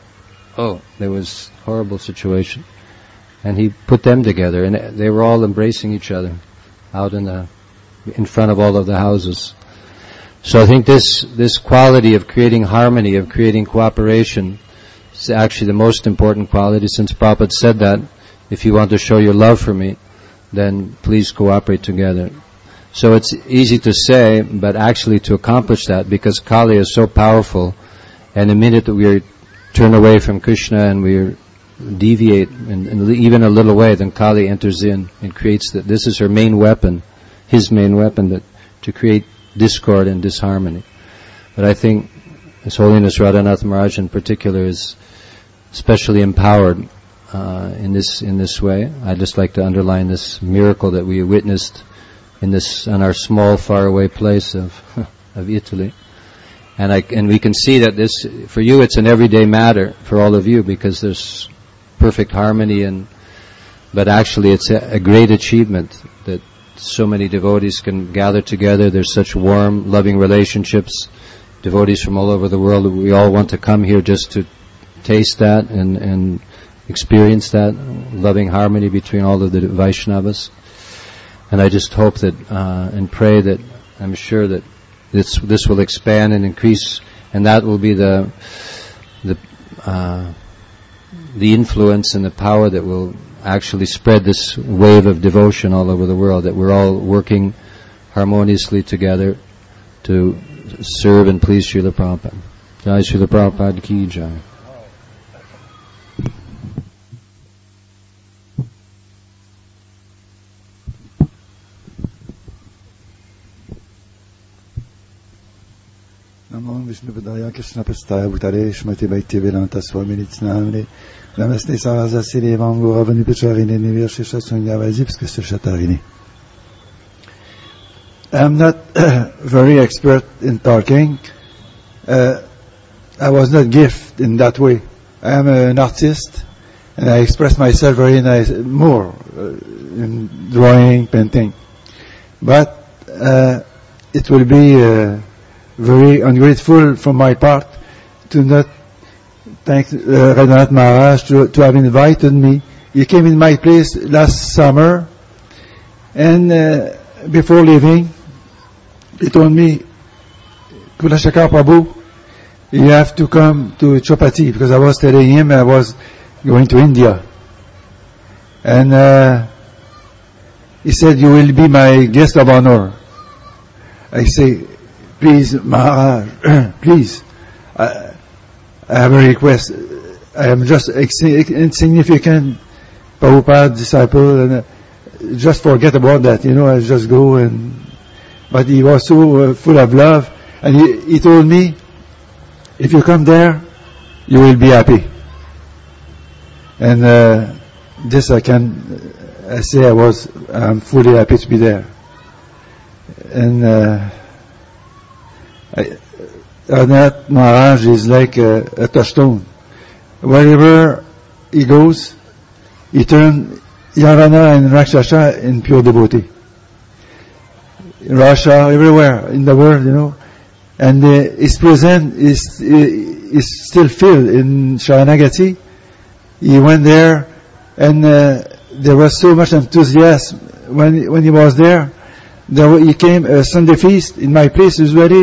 oh, there was horrible situation. And he put them together, and they were all embracing each other out in the, in front of all of the houses. So I think this, this quality of creating harmony, of creating cooperation, is actually the most important quality, since Prabhupada said that, if you want to show your love for me, then please cooperate together. So it's easy to say, but actually to accomplish that, because Kali is so powerful, and the minute that we turn away from Krishna and we deviate in, in even a little way, then Kali enters in and creates that. This is her main weapon, his main weapon, that to create discord and disharmony. But I think His Holiness Radhanath Maharaj in particular is especially empowered uh, in this in this way. I'd just like to underline this miracle that we witnessed in this in our small, faraway place of of Italy. And I and we can see that this, for you, it's an everyday matter for all of you, because there's perfect harmony, and but actually it's a, a great achievement that so many devotees can gather together. There's such warm, loving relationships. Devotees from all over the world, we all want to come here just to taste that and, and experience that loving harmony between all of the Vaishnavas. And I just hope that uh, and pray that, I'm sure that this this will expand and increase, and that will be the the uh, the influence and the power that will actually spread this wave of devotion all over the world, that we're all working harmoniously together to serve and please Srila Prabhupada. Jai Srila Prabhupada ki jai. Namo Vishnupadaya Krishna Pastaya Bhutare Shmati Bhaiti Vedanta Swami Nitznamne Namaste Saraza Siri Vango Ravani Pacharine Nivir Shisha Sunyavazi Pskastur Shatarini. I'm not uh, very expert in talking. Uh, I was not gifted in that way. I am an artist and I express myself very nice, more uh, in drawing, painting. But uh, it will be uh, very ungrateful from my part to not thank uh, Radhanath Maharaj to, to have invited me. He came in my place last summer, and uh, before leaving, he told me, Kulashakar Prabhu, you have to come to Chopati, because I was telling him I was going to India. And uh, he said, you will be my guest of honor. I say, please, Maharaj, please, I, I have a request. I am just insignificant Prabhupada disciple, and uh, just forget about that, you know, I just go and... But he was so uh, full of love, and he, he told me, if you come there, you will be happy. And uh, this I can I say I was, I'm fully happy to be there. And uh, Radhanath Maharaj is like a, a touchstone. Wherever he goes, he turns Yavana and Rakshasa in pure devotee. In Russia, everywhere in the world, you know. And uh, his presence is, is still filled in Sharanagati. He went there, and uh, there was so much enthusiasm when when he was there. There he came a Sunday feast in my place. Usually,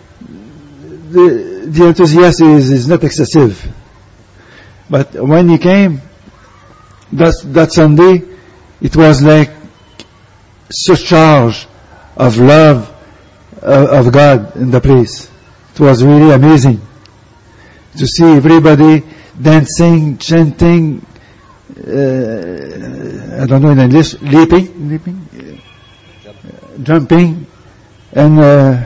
the the enthusiasm is, is not excessive, but when he came that that Sunday, it was like such charge of love uh, of God in the place. It was really amazing to see everybody dancing, chanting, uh, I don't know in English, leaping, leaping, uh, jumping, and uh,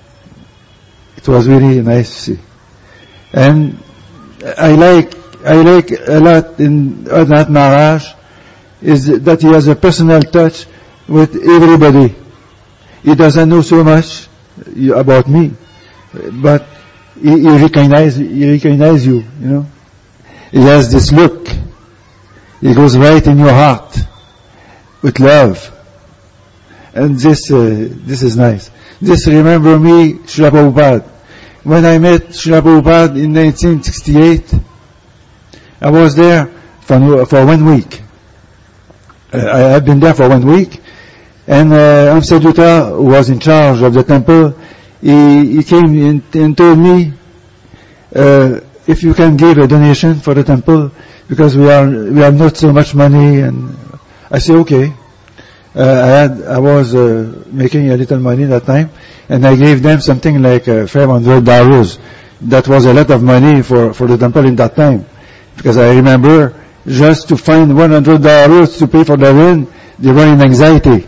it was really nice to see. And I like, I like a lot in Radhanath Maharaj is that he has a personal touch with everybody. He doesn't know so much about me, but he, he recognize, he recognize you, you know. He has this look. He goes right in your heart with love. And this, uh, this is nice. This remember me, Srila Prabhupada. When I met Srila Prabhupada in nineteen sixty-eight, I was there for, for one week. Uh, I had been there for one week. And uh, Amsaduta, who was in charge of the temple, he, he came in, and told me, uh, if you can give a donation for the temple, because we are we have not so much money. And I say okay. Uh, I had I was uh, making a little money that time, and I gave them something like uh, five hundred dollars. That was a lot of money for for the temple in that time, because I remember just to find one hundred dollars to pay for the rent, they were in anxiety.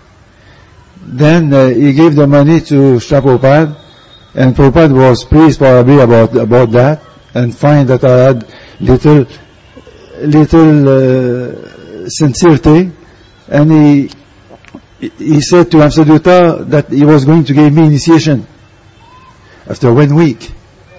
Then uh, he gave the money to Srila Prabhupada, and Prabhupada was pleased probably about about that, and find that I had little little uh, sincerity, and he he said to Amsaduta that he was going to give me initiation after one week.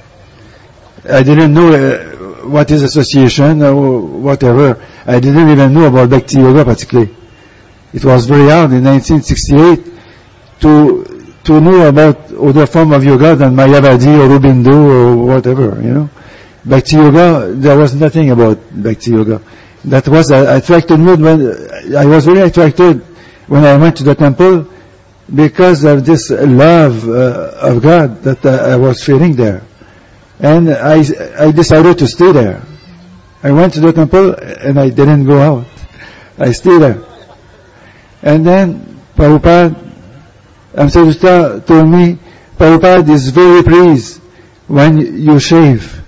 I didn't know uh, what is association or whatever. I didn't even know about Bhakti Yoga particularly. It was very hard in nineteen sixty-eight to to know about other form of yoga than Mayavadi or Aurobindo or whatever, you know. Bhakti Yoga, there was nothing about Bhakti Yoga. That was uh, attracted me when I was very attracted when I went to the temple because of this love uh, of God that uh, I was feeling there. And I I decided to stay there. I went to the temple and I didn't go out. I stayed there. And then Prabhupada, Amsaduta told me, Prabhupada is very pleased when you shave.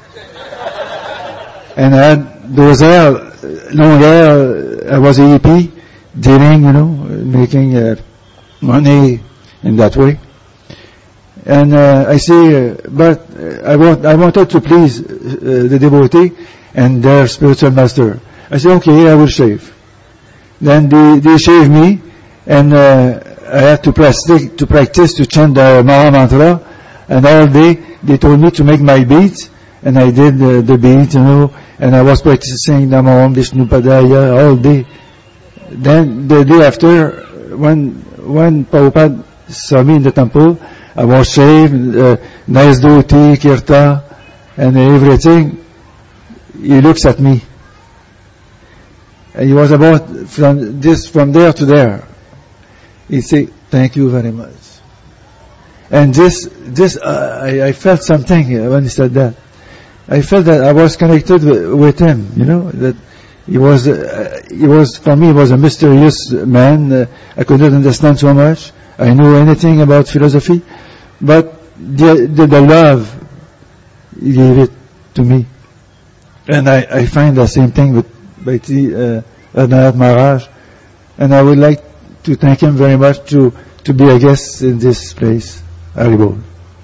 And I had those hair, long hair, I was a hippie, dealing, you know, making uh, money in that way. And uh, I say, uh, but uh, I want I wanted to please uh, the devotee and their spiritual master. I said, okay, I will shave. Then they they shave me, and uh, I had to practice to practice to chant the Maha Mantra, and all day they told me to make my beats, and I did uh, the beat, you know, and I was practicing Namo Om Vishnu Padaya all day. Then the day after, when when Prabhupada saw me in the temple, I was shaved, uh, nice dhoti, kirta, and everything. He looks at me. And he was about from this, from there to there. He said, thank you very much. And this, this, uh, I, I felt something when he said that. I felt that I was connected with, with him, you know, that he was, uh, he was, for me, he was a mysterious man. Uh, I couldn't understand so much. I knew anything about philosophy, but the, the, the love, he gave it to me. And I, I find the same thing with Bhaiti uh, Adhanath Maharaj, and I would like to thank him very much to, to be a guest in this place. Haribol.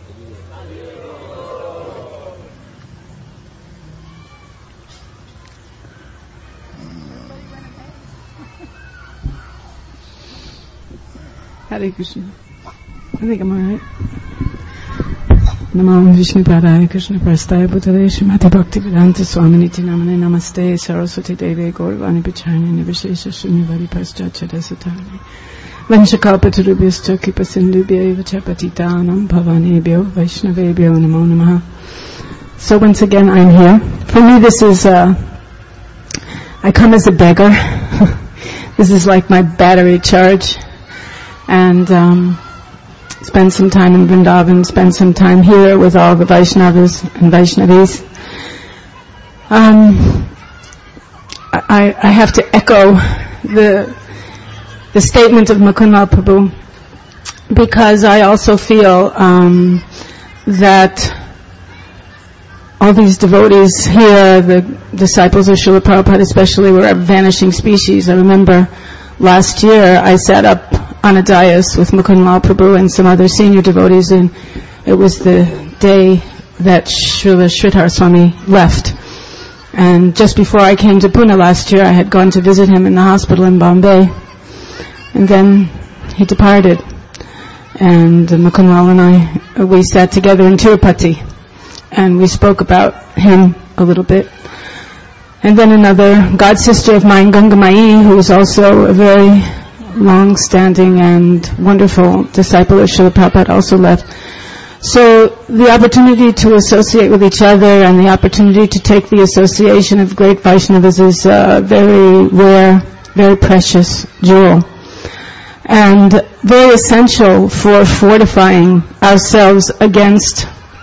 Hare Krishna. I think I'm alright. Namo Om Vishnu Padaya Krishna Prastaya Bhutale Srimati Bhakti Vedanta Swaminiti Namane Namaste Saraswati Devi Gaurvani Pichani Nivishesha Shunyavadi Paschachada Satani Vanchakalpatarubhyascha Kripa Sindhubhya Vacha Patitanam Bhavanebhyo Vaishnavebhyo Namo Namaha. So once again I'm here. For me this is, uh, I come as a beggar. This is like my battery charge. And um, spend some time in Vrindavan, spend some time here with all the Vaishnavas and Vaishnavis. Um, I, I have to echo the the statement of Mukund Prabhu, because I also feel um, that all these devotees here, the disciples of Srila Prabhupada especially, were a vanishing species. I remember last year I sat up on a dais with Mukund Lal Prabhu and some other senior devotees, and it was the day that Srila Sridhar Swami left. And just before I came to Pune last year, I had gone to visit him in the hospital in Bombay. And then he departed. And Mukund Lal and I, we sat together in Tirupati, and we spoke about him a little bit. And then another god sister of mine, Ganga Mai, who was also a very long-standing and wonderful disciple of Srila Prabhupada, also left. So the opportunity to associate with each other and the opportunity to take the association of great Vaishnavas is a very rare, very precious jewel, and very essential for fortifying ourselves against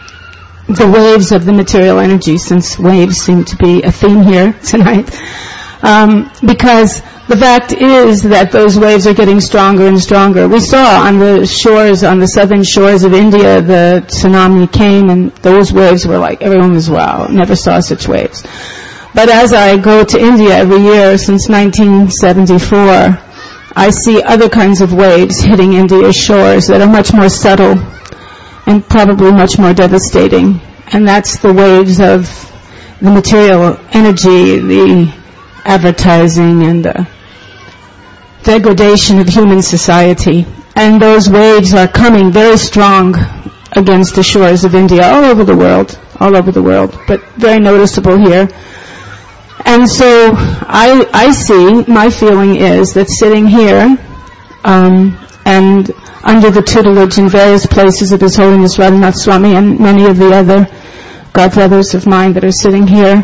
the waves of the material energy, since waves seem to be a theme here tonight. Um, because the fact is that those waves are getting stronger and stronger. We saw on the shores, on the southern shores of India, the tsunami came, and those waves were like, everyone was, wow, never saw such waves. But as I go to India every year since nineteen seventy-four, I see other kinds of waves hitting India's shores that are much more subtle and probably much more devastating. And that's the waves of the material energy, the advertising, and the degradation of human society. And those waves are coming very strong against the shores of India, all over the world, all over the world, but very noticeable here. And so I, I see, my feeling is that sitting here, um, and under the tutelage in various places of His Holiness Radhanath Swami and many of the other godbrothers of mine that are sitting here,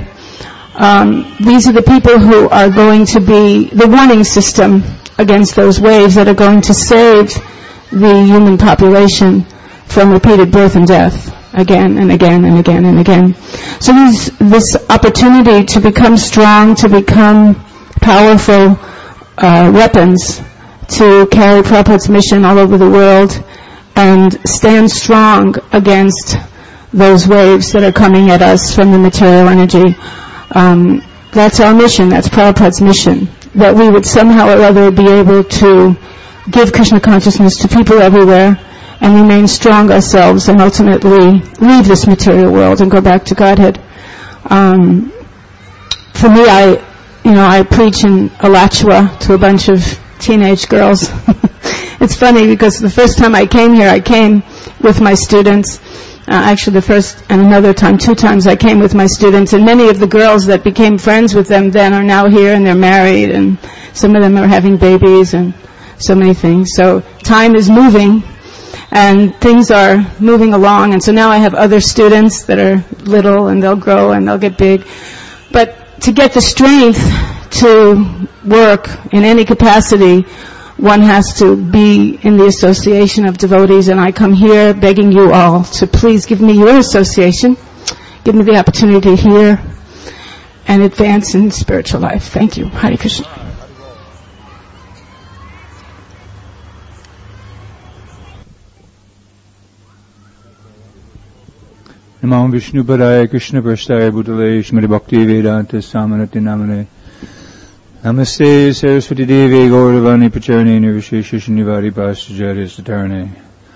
Um, these are the people who are going to be the warning system against those waves that are going to save the human population from repeated birth and death again and again and again and again. So these, this opportunity to become strong, to become powerful uh, weapons to carry Prabhupada's mission all over the world and stand strong against those waves that are coming at us from the material energy. Um, that's our mission, that's Prabhupada's mission, that we would somehow or other be able to give Krishna consciousness to people everywhere and remain strong ourselves and ultimately leave this material world and go back to Godhead. Um, for me, I, you know, I preach in Alachua to a bunch of teenage girls. It's funny because the first time I came here, I came with my students. Uh, actually, the first and another time, two times, I came with my students, and many of the girls that became friends with them then are now here and they're married, and some of them are having babies and so many things. So time is moving, and things are moving along, and so now I have other students that are little, and they'll grow and they'll get big. But to get the strength to work in any capacity, one has to be in the association of devotees, and I come here begging you all to please give me your association, give me the opportunity to hear and advance in spiritual life. Thank you. Hare Krishna. Namo Vishnu Padaya Krishna Prasthaya Bhutale Shrimati Bhakti Vedanta Samanati Namane Namaste Saraswati Devi Gauravani Pacharani Nirvishesha Shinivari Pastajari Satarane.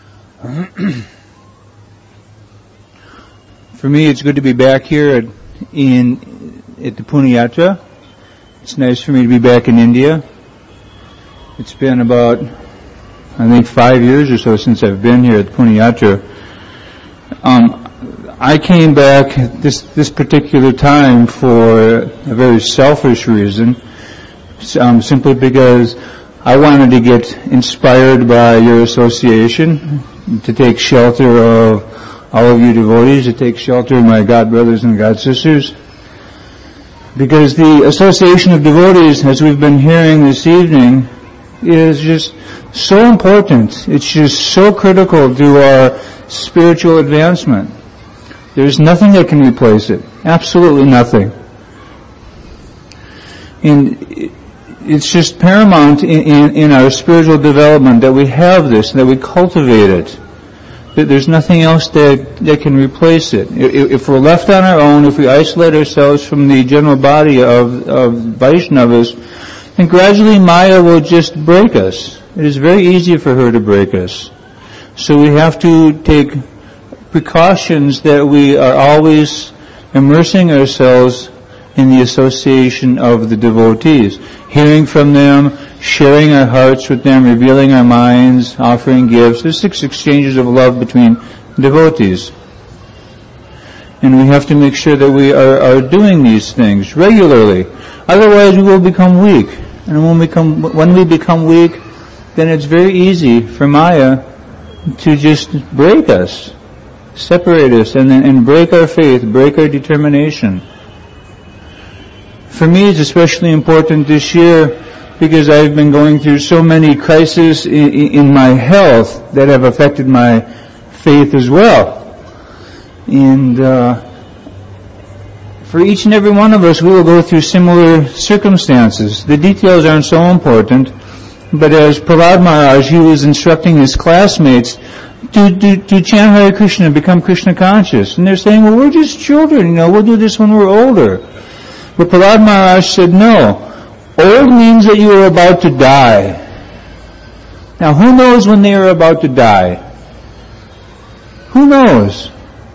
For me, it's good to be back here at, in at the Pune Yatra. It's nice for me to be back in India. It's been about, I think, five years or so since I've been here at the Pune Yatra. Um, I came back at this, this particular time for a very selfish reason, um, simply because I wanted to get inspired by your association, to take shelter of all of you devotees, to take shelter of my God brothers and God sisters. Because the association of devotees, as we've been hearing this evening, is just so important. It's just so critical to our spiritual advancement. There's nothing that can replace it. Absolutely nothing. And it's just paramount in, in, in our spiritual development that we have this, that we cultivate it. That there's nothing else that, that can replace it. If we're left on our own, if we isolate ourselves from the general body of, of Vaishnavas, then gradually Maya will just break us. It is very easy for her to break us. So we have to take precautions that we are always immersing ourselves in the association of the devotees, hearing from them, sharing our hearts with them, revealing our minds, offering gifts. There's six exchanges of love between devotees. And we have to make sure that we are, are doing these things regularly. Otherwise we will become weak. And when we become, when we become weak, then it's very easy for Maya to just break us, separate us, and, and break our faith, break our determination. For me, it's especially important this year because I've been going through so many crises in, in my health that have affected my faith as well. And uh, for each and every one of us, we will go through similar circumstances. The details aren't so important, but as Prahlad Maharaj, he was instructing his classmates to, to, to chant Hare Krishna, become Krishna conscious. And they're saying, well, we're just children, you know, we'll do this when we're older. But Prahlad Maharaj said, no, old means that you are about to die. Now, who knows when they are about to die? Who knows?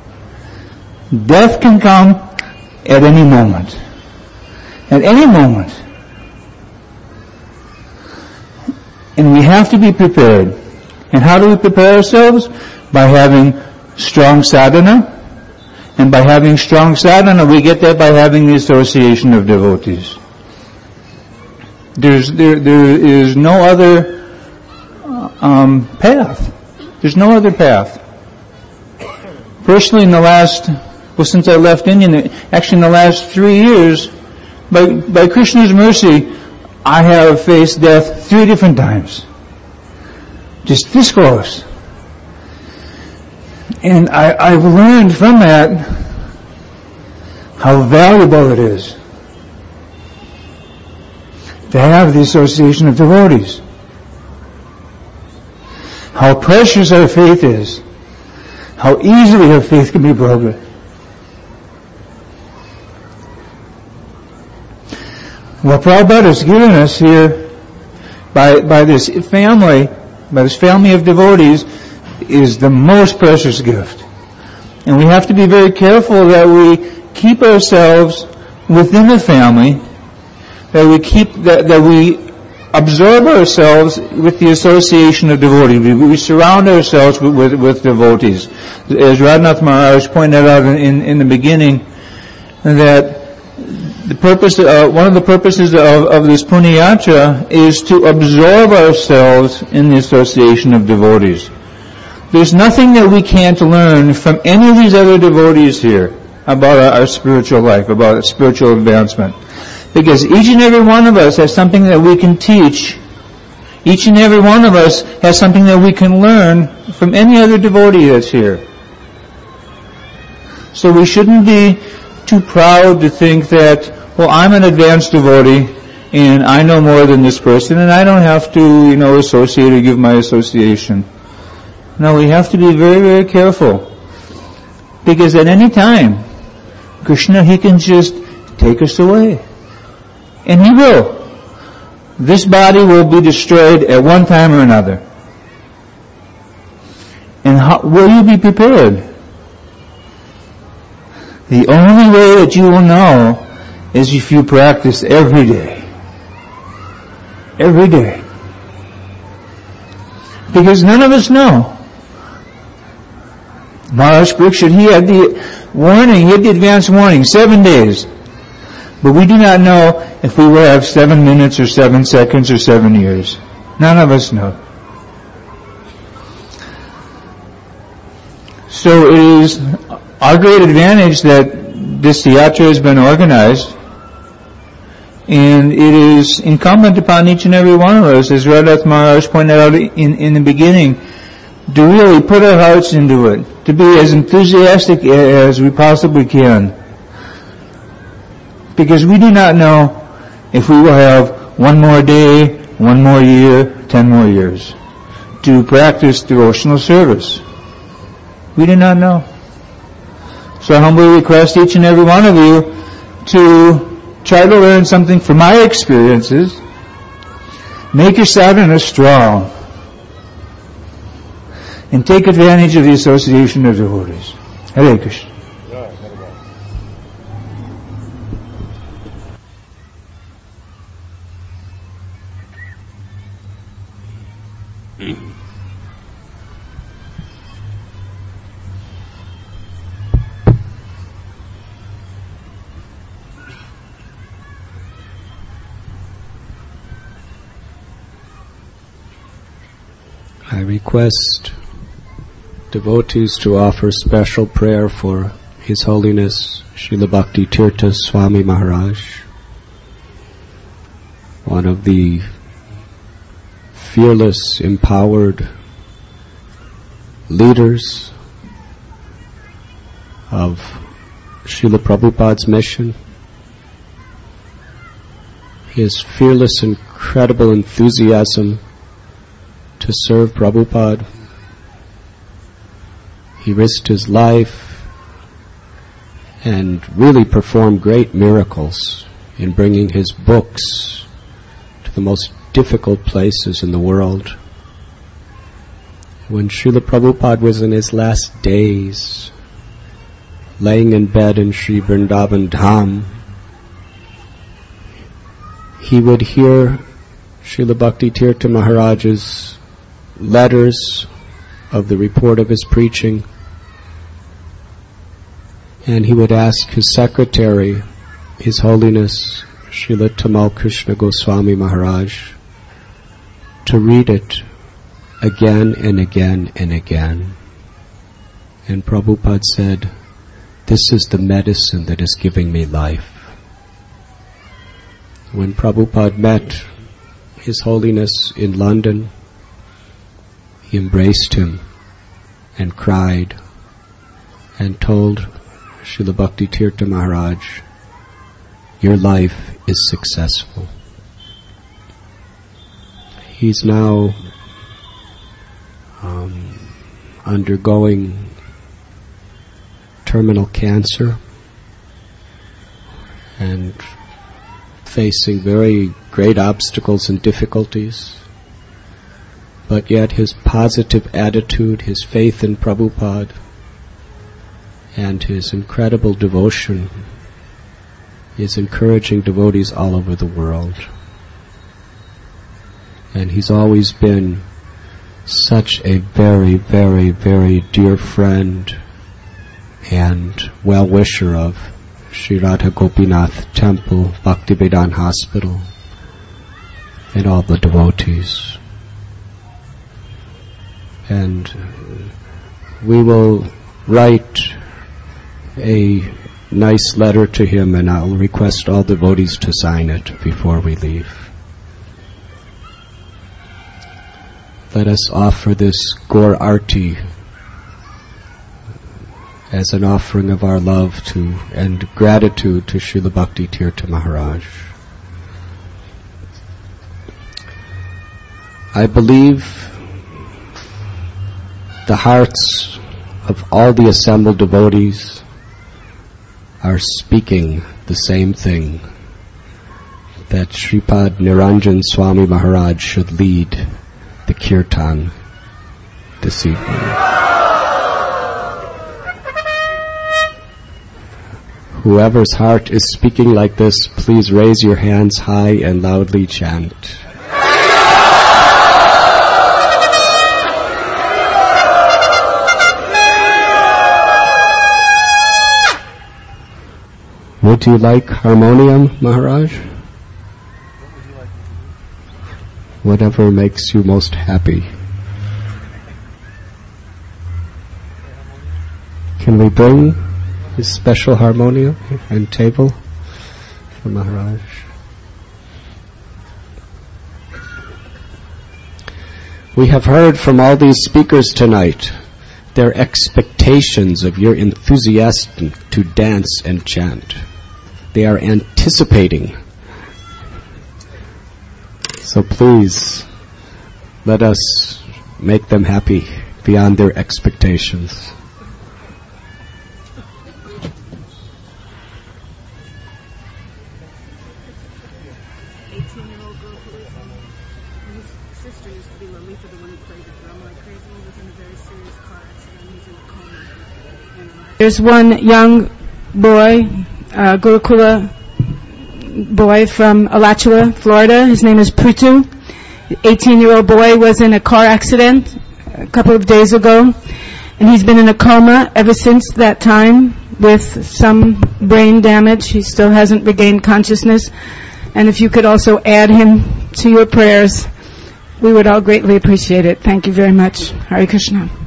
Death can come at any moment. At any moment. And we have to be prepared. And how do we prepare ourselves? By having strong sadhana. And by having strong sadhana, we get that by having the association of devotees. There's, there, there is no other um, path. There's no other path. Personally, in the last, well, since I left India, actually in the last three years, by, by Krishna's mercy, I have faced death three different times. Just this close. And I, I've learned from that how valuable it is to have the association of devotees. How precious our faith is. How easily our faith can be broken. What Prabhupada has given us here by, by this family, by this family of devotees, is the most precious gift. And we have to be very careful that we keep ourselves within the family, that we keep, that, that we absorb ourselves with the association of devotees. We, we surround ourselves with, with, with devotees. As Radhanath Maharaj pointed out in, in the beginning, that the purpose, uh, one of the purposes of, of this Punya Yatra is to absorb ourselves in the association of devotees. There's nothing that we can't learn from any of these other devotees here about our, our spiritual life, about our spiritual advancement. Because each and every one of us has something that we can teach. Each and every one of us has something that we can learn from any other devotee that's here. So we shouldn't be too proud to think that, well, I'm an advanced devotee and I know more than this person and I don't have to, you know, associate or give my association. No, we have to be very, very careful. Because at any time, Krishna, He can just take us away. And He will. This body will be destroyed at one time or another. And how, will you be prepared? The only way that you will know is if you practice every day. Every day. Because none of us know. Maharaj Parikshit, he had the warning, he had the advance warning, seven days. But we do not know if we will have seven minutes or seven seconds or seven years. None of us know. So it is our great advantage that this yatra has been organized, and it is incumbent upon each and every one of us, as Radhanath Maharaj pointed out in, in the beginning, to really put our hearts into it, to be as enthusiastic as we possibly can. Because we do not know if we will have one more day, one more year, ten more years to practice devotional service. We do not know. So I humbly request each and every one of you to try to learn something from my experiences. Make your sadhana strong. And take advantage of the association of devotees. Hare Krishna. I request devotees to offer special prayer for His Holiness Srila Bhakti Tirtha Swami Maharaj, one of the fearless, empowered leaders of Srila Prabhupada's mission. His fearless, incredible enthusiasm to serve Prabhupada. He risked his life and really performed great miracles in bringing his books to the most difficult places in the world. When Srila Prabhupada was in his last days, laying in bed in Sri Vrindavan Dham, he would hear Srila Bhakti Tirtha Maharaj's letters of the report of his preaching, and he would ask his secretary, His Holiness Srila Tamal Krishna Goswami Maharaj, to read it again and again and again. And Prabhupada said, "This is the medicine that is giving me life." When Prabhupada met His Holiness in London, he embraced him and cried and told Srila Bhakti Tirtha Maharaj, "Your life is successful." He's now um, undergoing terminal cancer and facing very great obstacles and difficulties. but yet his positive attitude, his faith in Prabhupada, and his incredible devotion is encouraging devotees all over the world. And he's always been such a very, very, very dear friend and well-wisher of Sri Radha Gopinath Temple, Bhaktivedanta Hospital, and all the devotees. And we will write a nice letter to him, and I'll request all devotees to sign it before we leave. Let us offer this Gaur Arti as an offering of our love to and gratitude to Srila Bhakti Tirtha Maharaj. I believe the hearts of all the assembled devotees are speaking the same thing, that Sripad Niranjan Swami Maharaj should lead the kirtan this evening. Whoever's heart is speaking like this, please raise your hands high and loudly chant. Would you like harmonium, Maharaj? Whatever makes you most happy. Can we bring his special harmonium and table for Maharaj? We have heard from all these speakers tonight their expectations of your enthusiasm to dance and chant. They are anticipating. So please, let us make them happy beyond their expectations. eighteen-year-old girl whose sister used to be Lalita, the one who played the drum like crazy, was in a very serious car accident. He's in a coma. There's one young boy, uh, Gurukula boy from Alachua, Florida. His name is Prutu. eighteen-year-old boy was in a car accident a couple of days ago, and he's been in a coma ever since that time with some brain damage. He still hasn't regained consciousness. And if you could also add him to your prayers, we would all greatly appreciate it. Thank you very much. Hare Krishna.